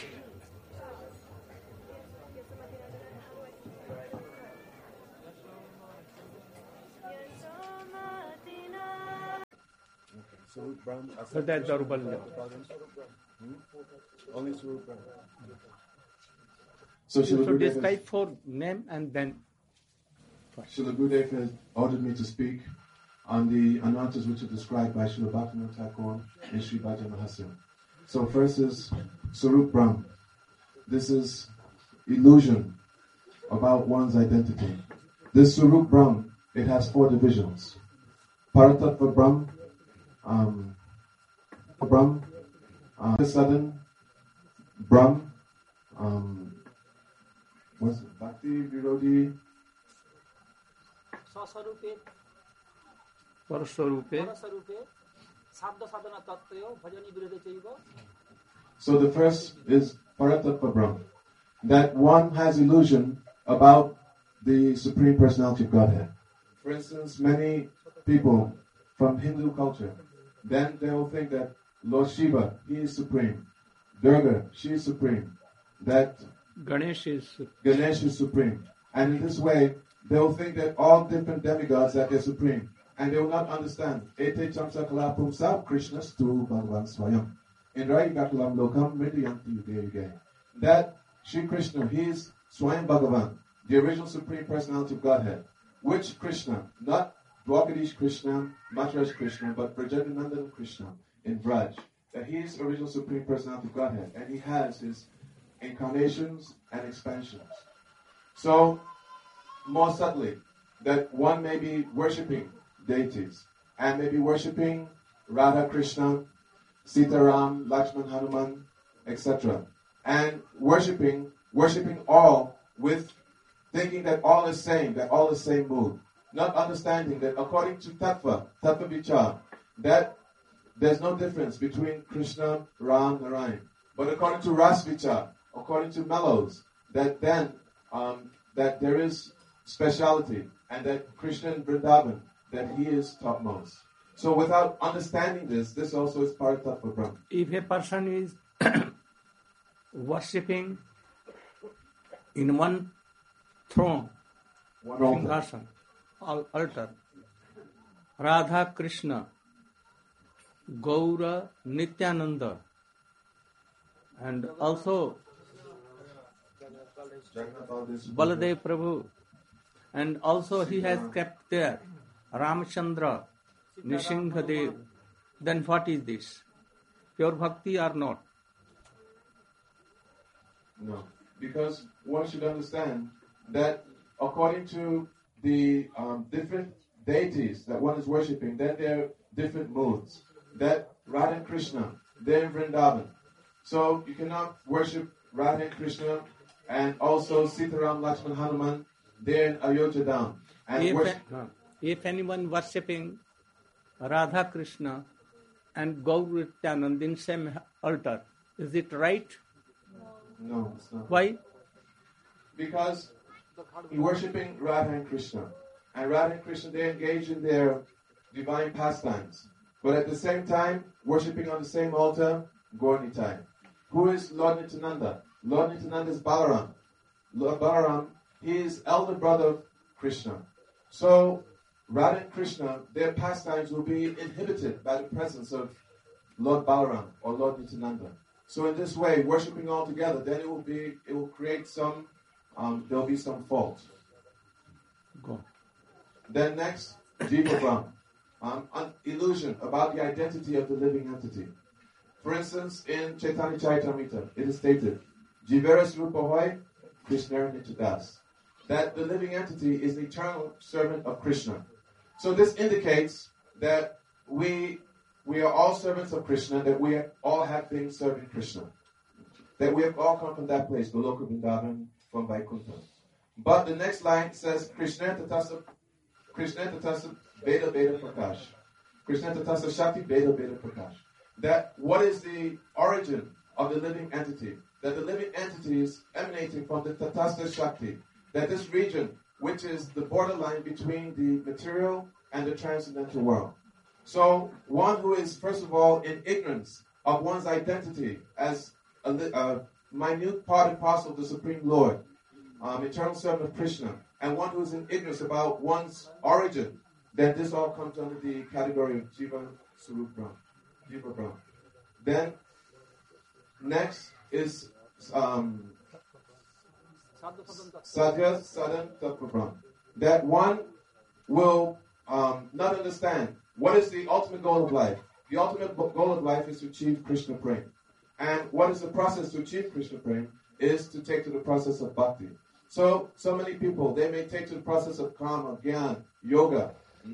Swarup Brahm. So that's Darubalya. Hmm? Only Swarup Brahm. So, So, Srila describe for name and then. Srila Gurudev has ordered me to speak on the anarthas which are described by Srila Bhaktivinoda Thakur in Sri Bhajan Mahasya. So first is Swarup Brahm. This is illusion about one's identity. This Swarup Brahm, it has four divisions. Paratattva Brahm, um, Brahm, uh, Sudden, Brahm, um, what's it? Bhakti, Virodhi, स्वस्वरूपे Paraswarupe. परस्वरूपे शब्द साधना तत्त्वयो भजनी विरोधे चैव. So the first is Paratattva Brahm, that one has illusion about the Supreme Personality of Godhead. For instance, many people from Hindu culture, then they will think that Lord Shiva, he is supreme. Durga, she is supreme. That Ganesh is Ganesh is supreme. And in this way, they will think that all different demigods that they're supreme. And they will not understand. Ete chamsa kala pumsa Krishna stu Bhagavan Swayam. In Rai Gakalam Lokam Mridyanti Yuge Yuge. That Sri Krishna, he is Swayam Bhagavan, the original Supreme Personality of Godhead. Which Krishna? Not Dwakadish Krishna, Matraj Krishna, but Brajadanandan Krishna in Braj. That he is original Supreme Personality of Godhead. And he has his incarnations and expansions. So, more subtly, that one may be worshipping deities and may be worshipping Radha Krishna, Sitaram, Lakshman, Hanuman, et cetera. And worshipping, worshipping all with thinking that all is same, that all is same mood. Not understanding that according to Tattva, Tattva Vichar, that there's no difference between Krishna, Ram, Narayan. But according to Ras Vichar, according to mellows, that then um, that there is speciality, and that Krishna in Vrindavan, that he is topmost. So without understanding this, this also is Paratattva Brahm. If a person is worshipping in one throne, one altar, Singhasan, al- altar, Radha Krishna, Gaura Nityananda, and also Baladev Prabhu, and also he has kept there Ramchandra, Nishingadev. Then what is this? Pure bhakti or not? No, because one should understand that according to the um, different deities that one is worshipping, then there are different moods. That Radha and Krishna, they're in Vrindavan. So you cannot worship Radha and Krishna and also Sitaram, Lakshman, Hanuman, they're in Ayodhya Dham. And If, worship, if anyone worshipping Radha Krishna and Gaur Nityanand in same altar. Is it right? No, it's not. Why? Because you're worshipping Radha and Krishna. And Radha and Krishna, they engage in their divine pastimes. But at the same time, worshipping on the same altar, Gaur Nitai. Who is Lord Nityananda? Lord Nityananda is Balaram. Lord Balaram, he is elder brother of Krishna. So, Radha and Krishna, their pastimes will be inhibited by the presence of Lord Balaram or Lord Nityananda. So in this way, worshipping all together, then it will be, it will create some, um, there will be some fault. Go. Then next, Jiva Brahm. Um, an illusion about the identity of the living entity. For instance, in Chaitanya Charitamrita, it is stated, Jiveras Rupa Hoy, Krishna Nityadas. That the living entity is the eternal servant of Krishna. So this indicates that we we are all servants of Krishna, that we all have been serving Krishna. That we have all come from that place, Goloka Vrindavan, from Vaikuntha. But the next line says, Krishna Tatasa, Krishna Tatasa Veda Veda Prakash. Krishna Tatasa Shakti Veda Veda Prakash. That what is the origin of the living entity? That the living entity is emanating from the Tatasta Shakti. That this region, which is the borderline between the material and the transcendental world. So, one who is, first of all, in ignorance of one's identity as a, a minute part and parcel of the Supreme Lord, um, eternal servant of Krishna, and one who is in ignorance about one's origin, then this all comes under the category of Jiva Swarup Brahm, Jiva Brahm. Then, next is um, Sadhya Sadhan Tattva Brahm. That one will um, not understand what is the ultimate goal of life. The ultimate goal of life is to achieve Krishna Prem. And what is the process to achieve Krishna Prem is to take to the process of bhakti. So, so many people, they may take to the process of karma, gyan, yoga,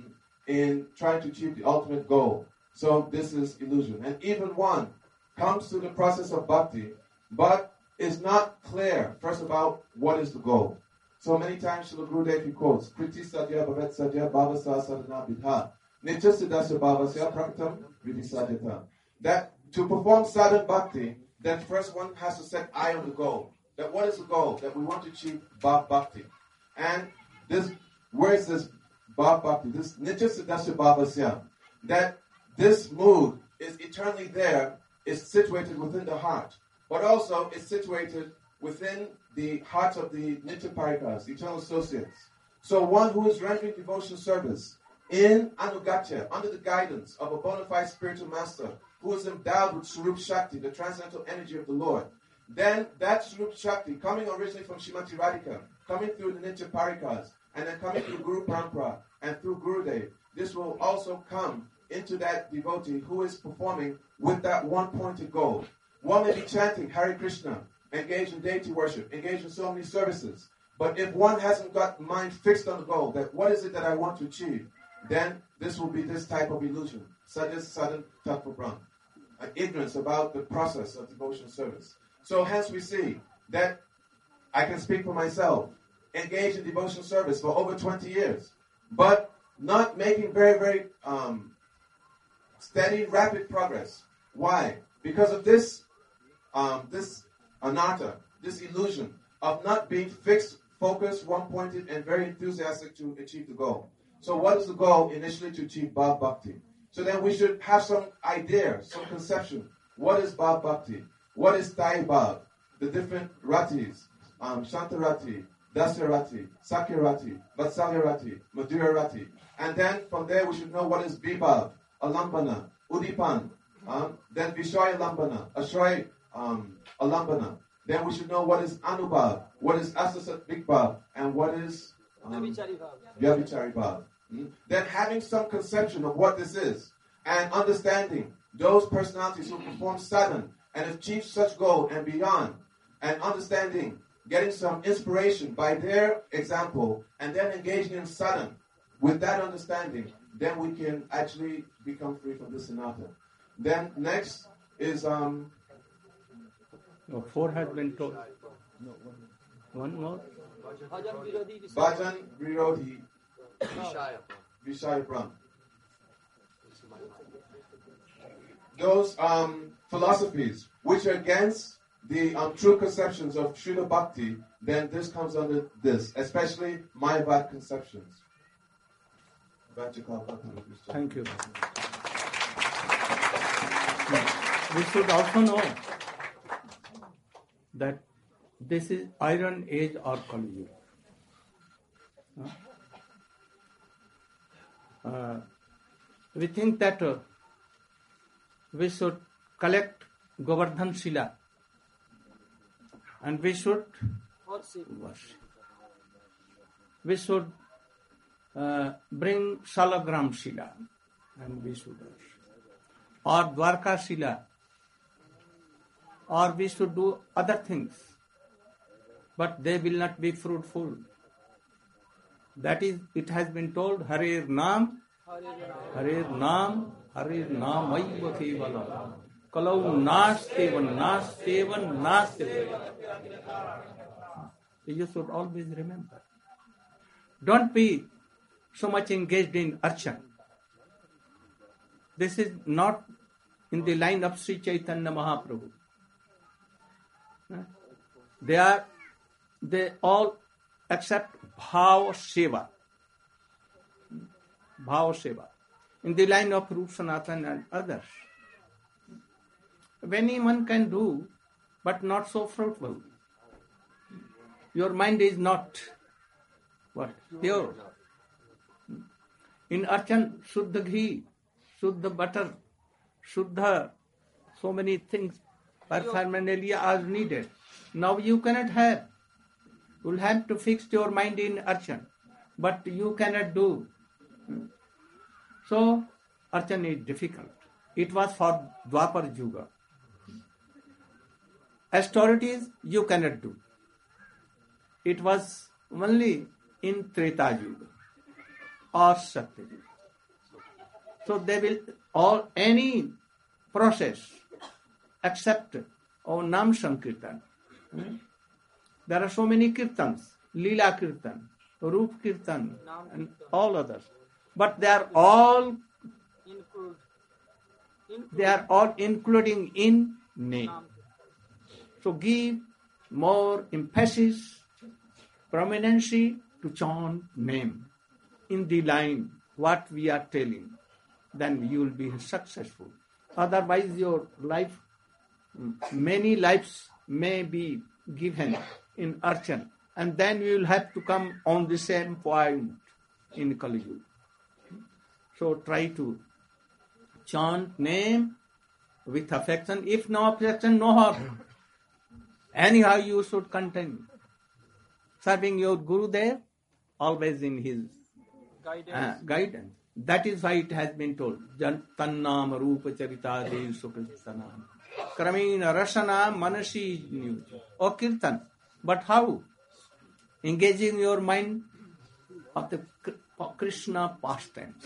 in trying to achieve the ultimate goal. So this is illusion. And even one comes to the process of bhakti, but is not clear, first about what is the goal. So many times Srila Gurudev he quotes, Kriti Sadhya Bhavat Sadhya Bhavasa Sadhana Bidha Nitya Siddhasya Bhavasya Prakatam Vidhi Sadhyata. That to perform sadhana bhakti, then first one has to set eye on the goal. That what is the goal? That we want to achieve Bhav Bhakti. And this, where is this Bhav Bhakti? This Nitya Siddhasya Bhavasya. That this mood is eternally there, is situated within the heart. But also is situated within the hearts of the Nitya Parikas, the eternal associates. So one who is rendering devotion service in Anugatya, under the guidance of a bona fide spiritual master, who is endowed with Swarup Shakti, the transcendental energy of the Lord, then that Swarup Shakti, coming originally from Srimati Radhika, coming through the Nitya Parikas, and then coming through Guru Parampara, and through Gurudev, this will also come into that devotee who is performing with that one pointed goal. One may be chanting Hare Krishna, engaged in deity worship, engaged in so many services. But if one hasn't got mind fixed on the goal, that what is it that I want to achieve, then this will be this type of illusion. Such as sudden tattva brahm, an ignorance about the process of devotion service. So hence we see that I can speak for myself, engaged in devotion service for over twenty years, but not making very, very um, steady, rapid progress. Why? Because of this, um, this anartha, this illusion of not being fixed, focused, one-pointed, and very enthusiastic to achieve the goal. So what is the goal initially? To achieve Bhav Bhakti. So then we should have some idea, some conception. What is Bhav Bhakti? What is Thai Bhav? The different ratis, um, Shantarati, Dasarati, Sakyarati, Vatsalyarati, Madhurarati. And then from there we should know what is Vibhav, Alambana, Udipan, um, then Vishaya Lambana, Ashray um, Alambana. Then we should know what is Anubhav, what is Asasat Bhav, and what is um, Vyabhichari Bhav. Mm? Then having some conception of what this is, and understanding those personalities who perform sadhana and achieve such goal and beyond, and understanding, getting some inspiration by their example, and then engaging in sadhana with that understanding, then we can actually become free from this anatta. Then next is um. No, four has been told. No, one. One more. Bhajan Virodhi Vishaya Brahm. those um, philosophies which are against the um, true conceptions of Srila Bhakti, then this comes under this, especially Mayavad conceptions. Thank you. We should also know that this is Iron Age or Kali Yuga. Uh, we think that uh, we should collect Govardhan Shila and we should worship. We should uh, bring Salagram Shila and we should worship. Or Dwarka Shila, or we should do other things, but they will not be fruitful. That is, it has been told, Harir Nam, Harir Nam, Harir Nam, Vaiva Kevala, Kalau Nas Tevan, Nas Tevan, Nas Tevan. You should always remember. Don't be so much engaged in archan. This is not in the line of Sri Chaitanya Mahaprabhu. They are, they all accept Bhava Seva. Bhava Seva. In the line of Rup Sanatan and others. Anyone can do, but not so fruitful. Your mind is not what? Pure. In archan, Shuddha ghee, Shuddha butter, Shuddha, so many things, paraphernalia are needed. Now you cannot have. You will have to fix your mind in archan, but you cannot do. So, archan is difficult. It was for Dwapar Yuga. Austerities you cannot do. It was only in Treta Yuga or Satya Yuga. So they will all any process except or Nam Sankirtan. Hmm? There are so many kirtans, Leela Kirtan, Roop Kirtan, and all others. But they are all they are all including in name. So give more emphasis, prominency to chant name in the line what we are telling. Then you will be successful. Otherwise your life, many lives may be given in archan, and then you will have to come on the same point in Kali Yuga. So try to chant name with affection. If no affection, no harm. Anyhow you should continue serving your Guru there, always in his guidance. Uh, guidance. That is why it has been told, Tannam Rupa Charita Dev Sukristanam Kramina Rasana Manasi Nyuja. O Kirtan. But how? Engaging your mind of the Krishna pastimes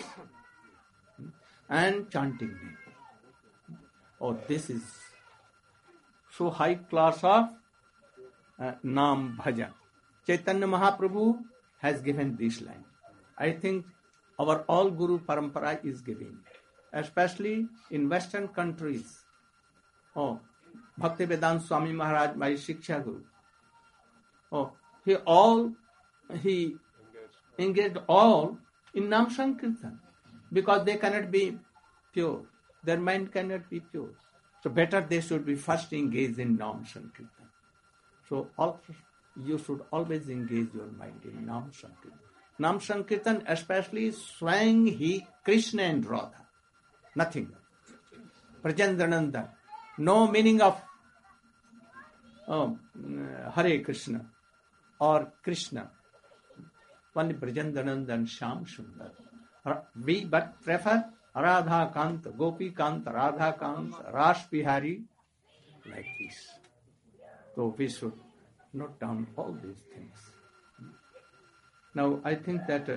and chanting him. Oh, this is so high class of uh, Nam Bhajan. Chaitanya Mahaprabhu has given this line. I think our all Guru Parampara is giving, especially in Western countries. Oh, Bhaktivedanta Swami Maharaj, my Shiksha Guru. Oh, he all, he engaged all in Nam Sankirtan because they cannot be pure. Their mind cannot be pure. So better they should be first engaged in Nam Sankirtan. So also, you should always engage your mind in Nam Sankirtan. Nam Sankirtan, especially swaying he, Krishna and Radha. Nothing else. Prajendrananda. No meaning of oh, Hare Krishna or Krishna. Only Prajendrananda and Shyam Sundar. We but prefer Radha Kant, Gopi Kant, Radha Kant, Ras Bihari, like this. So we should note down all these things. Now I think that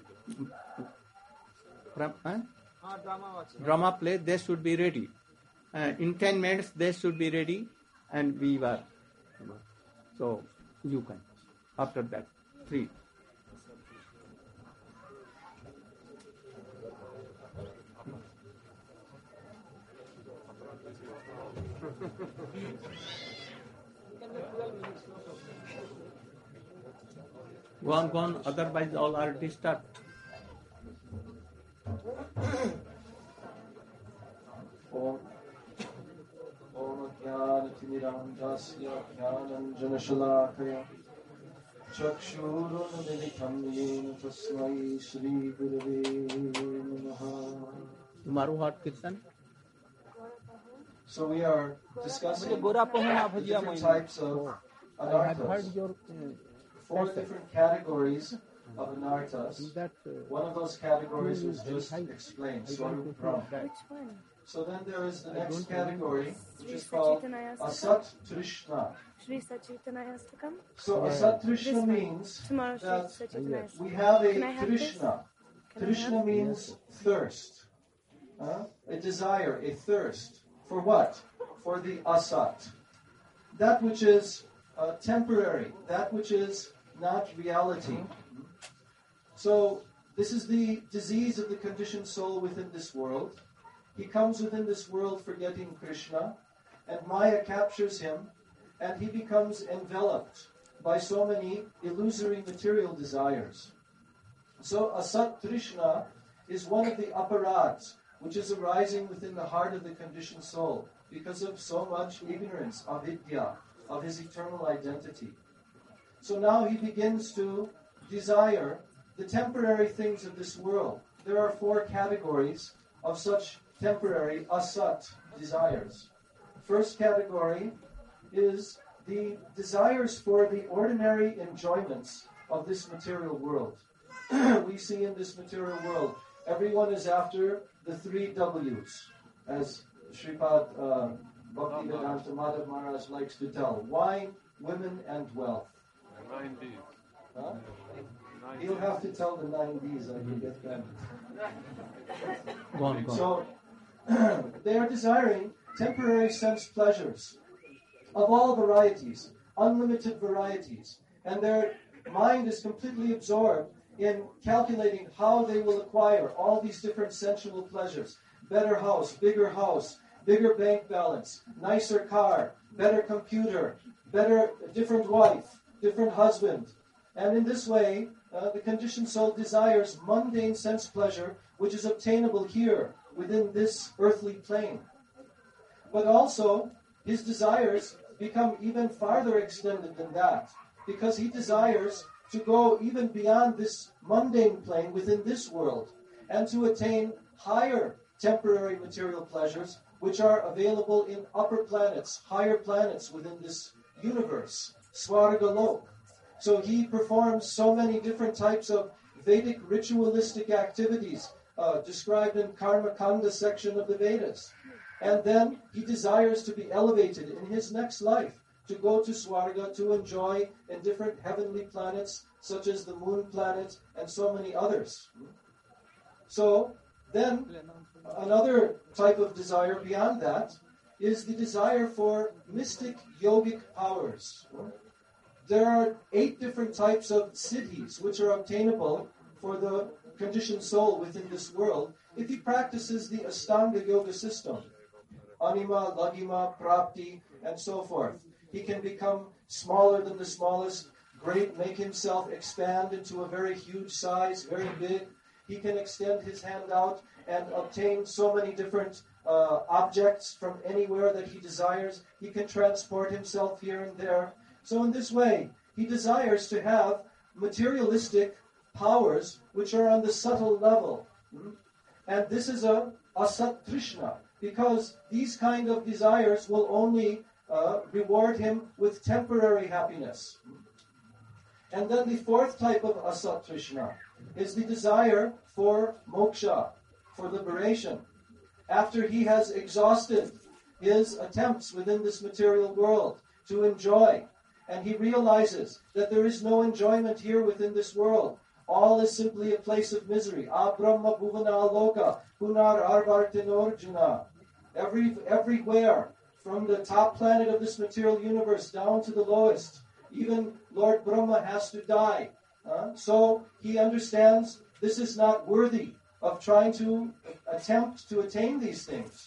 uh, uh, drama play, they should be ready. Uh, in ten minutes they should be ready, and we were. So you can. After that, three. Go on, go on, otherwise all are disturbed. Om Om Jnana-timirandhasya Jnananjana-shalakaya Chakshurunamilitam yena tasmai Shri Gurave Namaha. Tomorrow what, Kirtan? So we are discussing the different types of I had heard anarthas. your Four different categories of anarthas. that One of those categories was just explained, Swarup Brahma. Which one? So then there is the next category, which Sri is called Sachitanayastakam? Asat Trishna. Sri Sachitanayastakam? So Asat This Trishna one. means Tomorrow Sri that Sachitanayastakam. we have a Can I have Trishna. Can I Trishna have? means thirst. Uh, a desire, a thirst. For what? For the Asat. That which is uh, temporary, that which is not reality. So this is the disease of the conditioned soul within this world. He comes within this world forgetting Krishna, and Maya captures him, and he becomes enveloped by so many illusory material desires. So Asat Trishna is one of the aparads which is arising within the heart of the conditioned soul because of so much ignorance, avidya, of his eternal identity. So now he begins to desire the temporary things of this world. There are four categories of such temporary asat desires. First category is the desires for the ordinary enjoyments of this material world. We see in this material world, everyone is after the three W's, as Sripad uh, Bhaktivedanta Madhav Maharaj likes to tell: wine, women, and wealth. Nine D's. Huh? He'll have to tell the nine D's, I can get them. Go on, go on. So, they are desiring temporary sense pleasures of all varieties, unlimited varieties, and their mind is completely absorbed in calculating how they will acquire all these different sensual pleasures. Better house, bigger house, bigger bank balance, nicer car, better computer, better, different wife, different husband. And in this way, uh, the conditioned soul desires mundane sense pleasure, which is obtainable here, within this earthly plane. But also, his desires become even farther extended than that, because he desires to go even beyond this mundane plane within this world, and to attain higher temporary material pleasures, which are available in upper planets, higher planets within this universe, Swarga Lok. So he performs so many different types of Vedic ritualistic activities uh, described in Karma Kanda section of the Vedas. And then he desires to be elevated in his next life, to go to Swarga, to enjoy in different heavenly planets, such as the moon planet and so many others. So then another type of desire beyond that is the desire for mystic yogic powers. There are eight different types of siddhis which are obtainable for the conditioned soul within this world if he practices the Ashtanga Yoga system. Anima, Lagima, Prapti, and so forth. He can become smaller than the smallest, great, make himself expand into a very huge size, very big. He can extend his hand out and obtain so many different uh, objects from anywhere that he desires. He can transport himself here and there. So in this way, he desires to have materialistic powers which are on the subtle level. And this is a asat trishna, because these kind of desires will only uh, reward him with temporary happiness. And then the fourth type of asat trishna is the desire for moksha, for liberation. After he has exhausted his attempts within this material world to enjoy, and he realizes that there is no enjoyment here within this world, all is simply a place of misery. Abrahma bhuvana loka punar arvartinorjuna. Every, everywhere, from the top planet of this material universe down to the lowest, even Lord Brahma has to die. Uh, so he understands this is not worthy of trying to attempt to attain these things.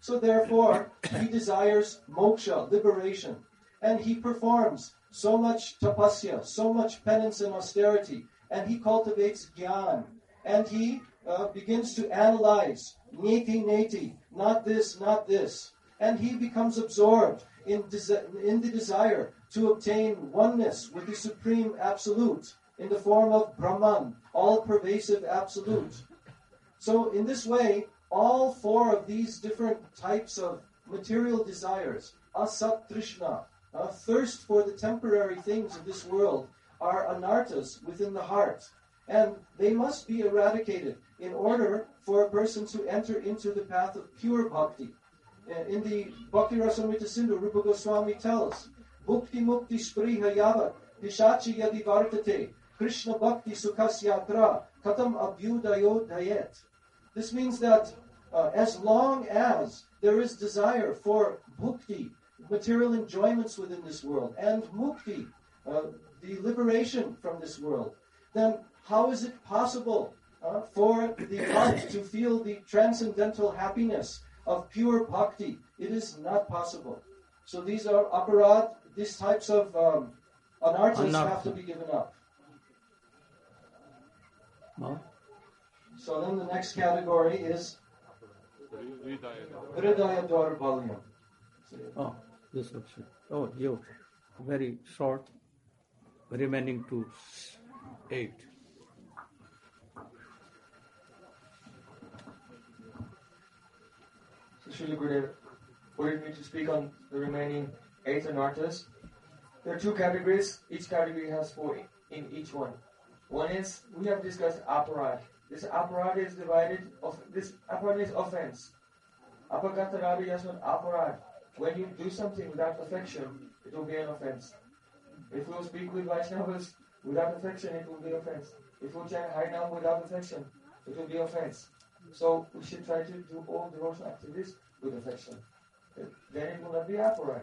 So therefore, he desires moksha, liberation. And he performs so much tapasya, so much penance and austerity. And he cultivates jnana. And he uh, begins to analyze, neti neti, not this, not this. And he becomes absorbed in, desi- in the desire to obtain oneness with the Supreme Absolute in the form of Brahman, all-pervasive Absolute. So in this way, all four of these different types of material desires, asat trishna, a thirst for the temporary things of this world, are anarthas within the heart. And they must be eradicated in order for a person to enter into the path of pure bhakti. In the Bhakti Rasamrita Sindhu, Rupa Goswami tells, Bhukti Mukti Spriha Yavat, Pishachi Yadi Vartate, Krishna Bhakti Sukhasyatra, Katam Abhyudayo Dayet. This means that uh, as long as there is desire for bhukti, material enjoyments within this world, and mukti, uh, the liberation from this world, then how is it possible uh, for the heart to feel the transcendental happiness of pure bhakti? It is not possible. So these are aparad, these types of um, anarthas Anartha. have to be given up. No? So then the next category is Hridaya Daurbalyam. Oh, this looks good. Oh, you. Very short. Remaining to eight. So Srila Gurudev ordered me to speak on the remaining eight anarthas. There are two categories. Each category has four in each one. One is, we have discussed aparad. This aparad is divided, of this aparad is offense. Apagata radha yasmat aparad. When you do something without affection, it will be an offense. If we speak with Vaishnavas without affection, it will be offense. If we chant Harinam without affection, it will be offense. So we should try to do all devotional activities with affection. Then it will not be aparad.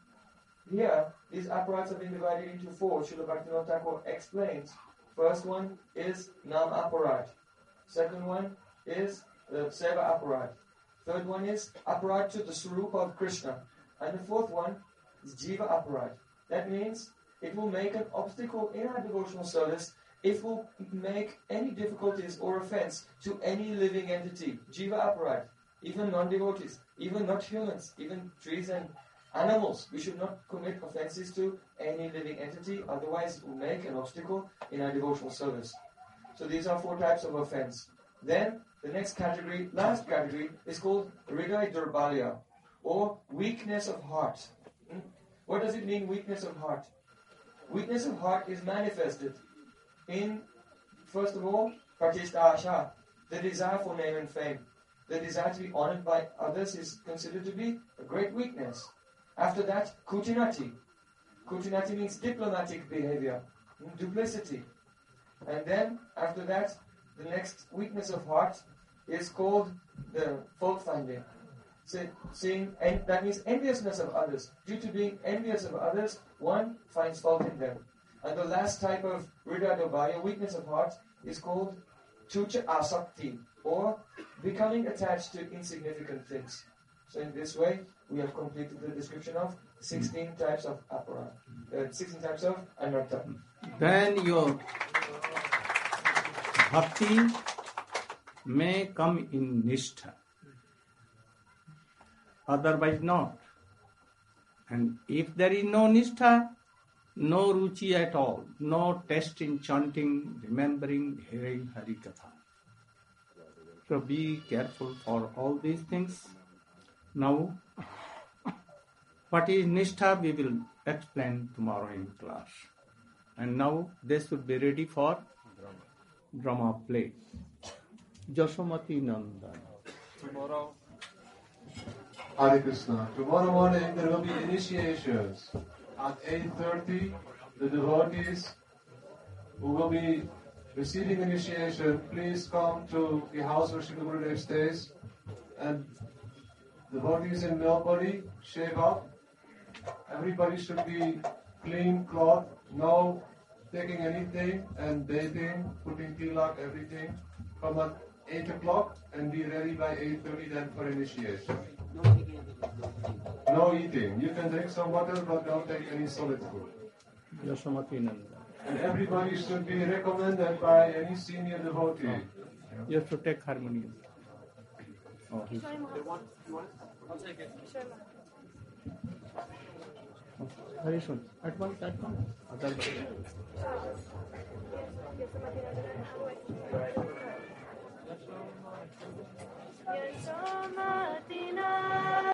Here, these aparads have been divided into four. Srila Bhaktivinoda Thakur explains. First one is Nam Aparad. Second one is the Seva Aparad. Third one is Aparad to the Swarupa of Krishna. And the fourth one is Jiva Aparad. That means it will make an obstacle in our devotional service. It will make any difficulties or offense to any living entity. Jiva Aparad. Even non-devotees, even not humans, even trees and animals. We should not commit offenses to any living entity, otherwise it will make an obstacle in our devotional service. So these are four types of offense. Then the next category, last category, is called Hridaya Durbalya, or weakness of heart. Hmm? What does it mean, weakness of heart? Weakness of heart is manifested in, first of all, Pratishta Asha, the desire for name and fame. The desire to be honored by others is considered to be a great weakness. After that, Kutinati. Kutinati means diplomatic behavior, duplicity. And then, after that, the next weakness of heart is called the fault finding. So, seeing, and that means enviousness of others. Due to being envious of others, one finds fault in them. And the last type of Hridaya Durbalya, weakness of heart, is called Tucha Asakti, or becoming attached to insignificant things. So in this way, we have completed the description of sixteen types of aparad, uh, sixteen types of anartha. Then your bhakti may come in nishtha, otherwise not. And if there is no nishtha, no ruchi at all, no taste in chanting, remembering, hearing Hari Katha. So be careful for all these things. Now, what is nishtha we will explain tomorrow in class. And now they should be ready for drama play. Jasomati Nandan. Tomorrow. Hare Krishna. Tomorrow morning there will be initiations. At eight thirty, the devotees who will be receiving initiation, please come to the house where Srila Gurudev stays. And devotees in Melpuri, shave up. Everybody should be clean cloth, no taking anything and bathing, putting tilak, everything. Come at eight o'clock and be ready by eight thirty then for initiation. no eating. You can drink some water, but don't take any solid food. And everybody should be recommended by any senior devotee. Oh. You have to take harmonium. Oh, he's... I'll take it. Oh, very soon. At one, at one. Other Yasoma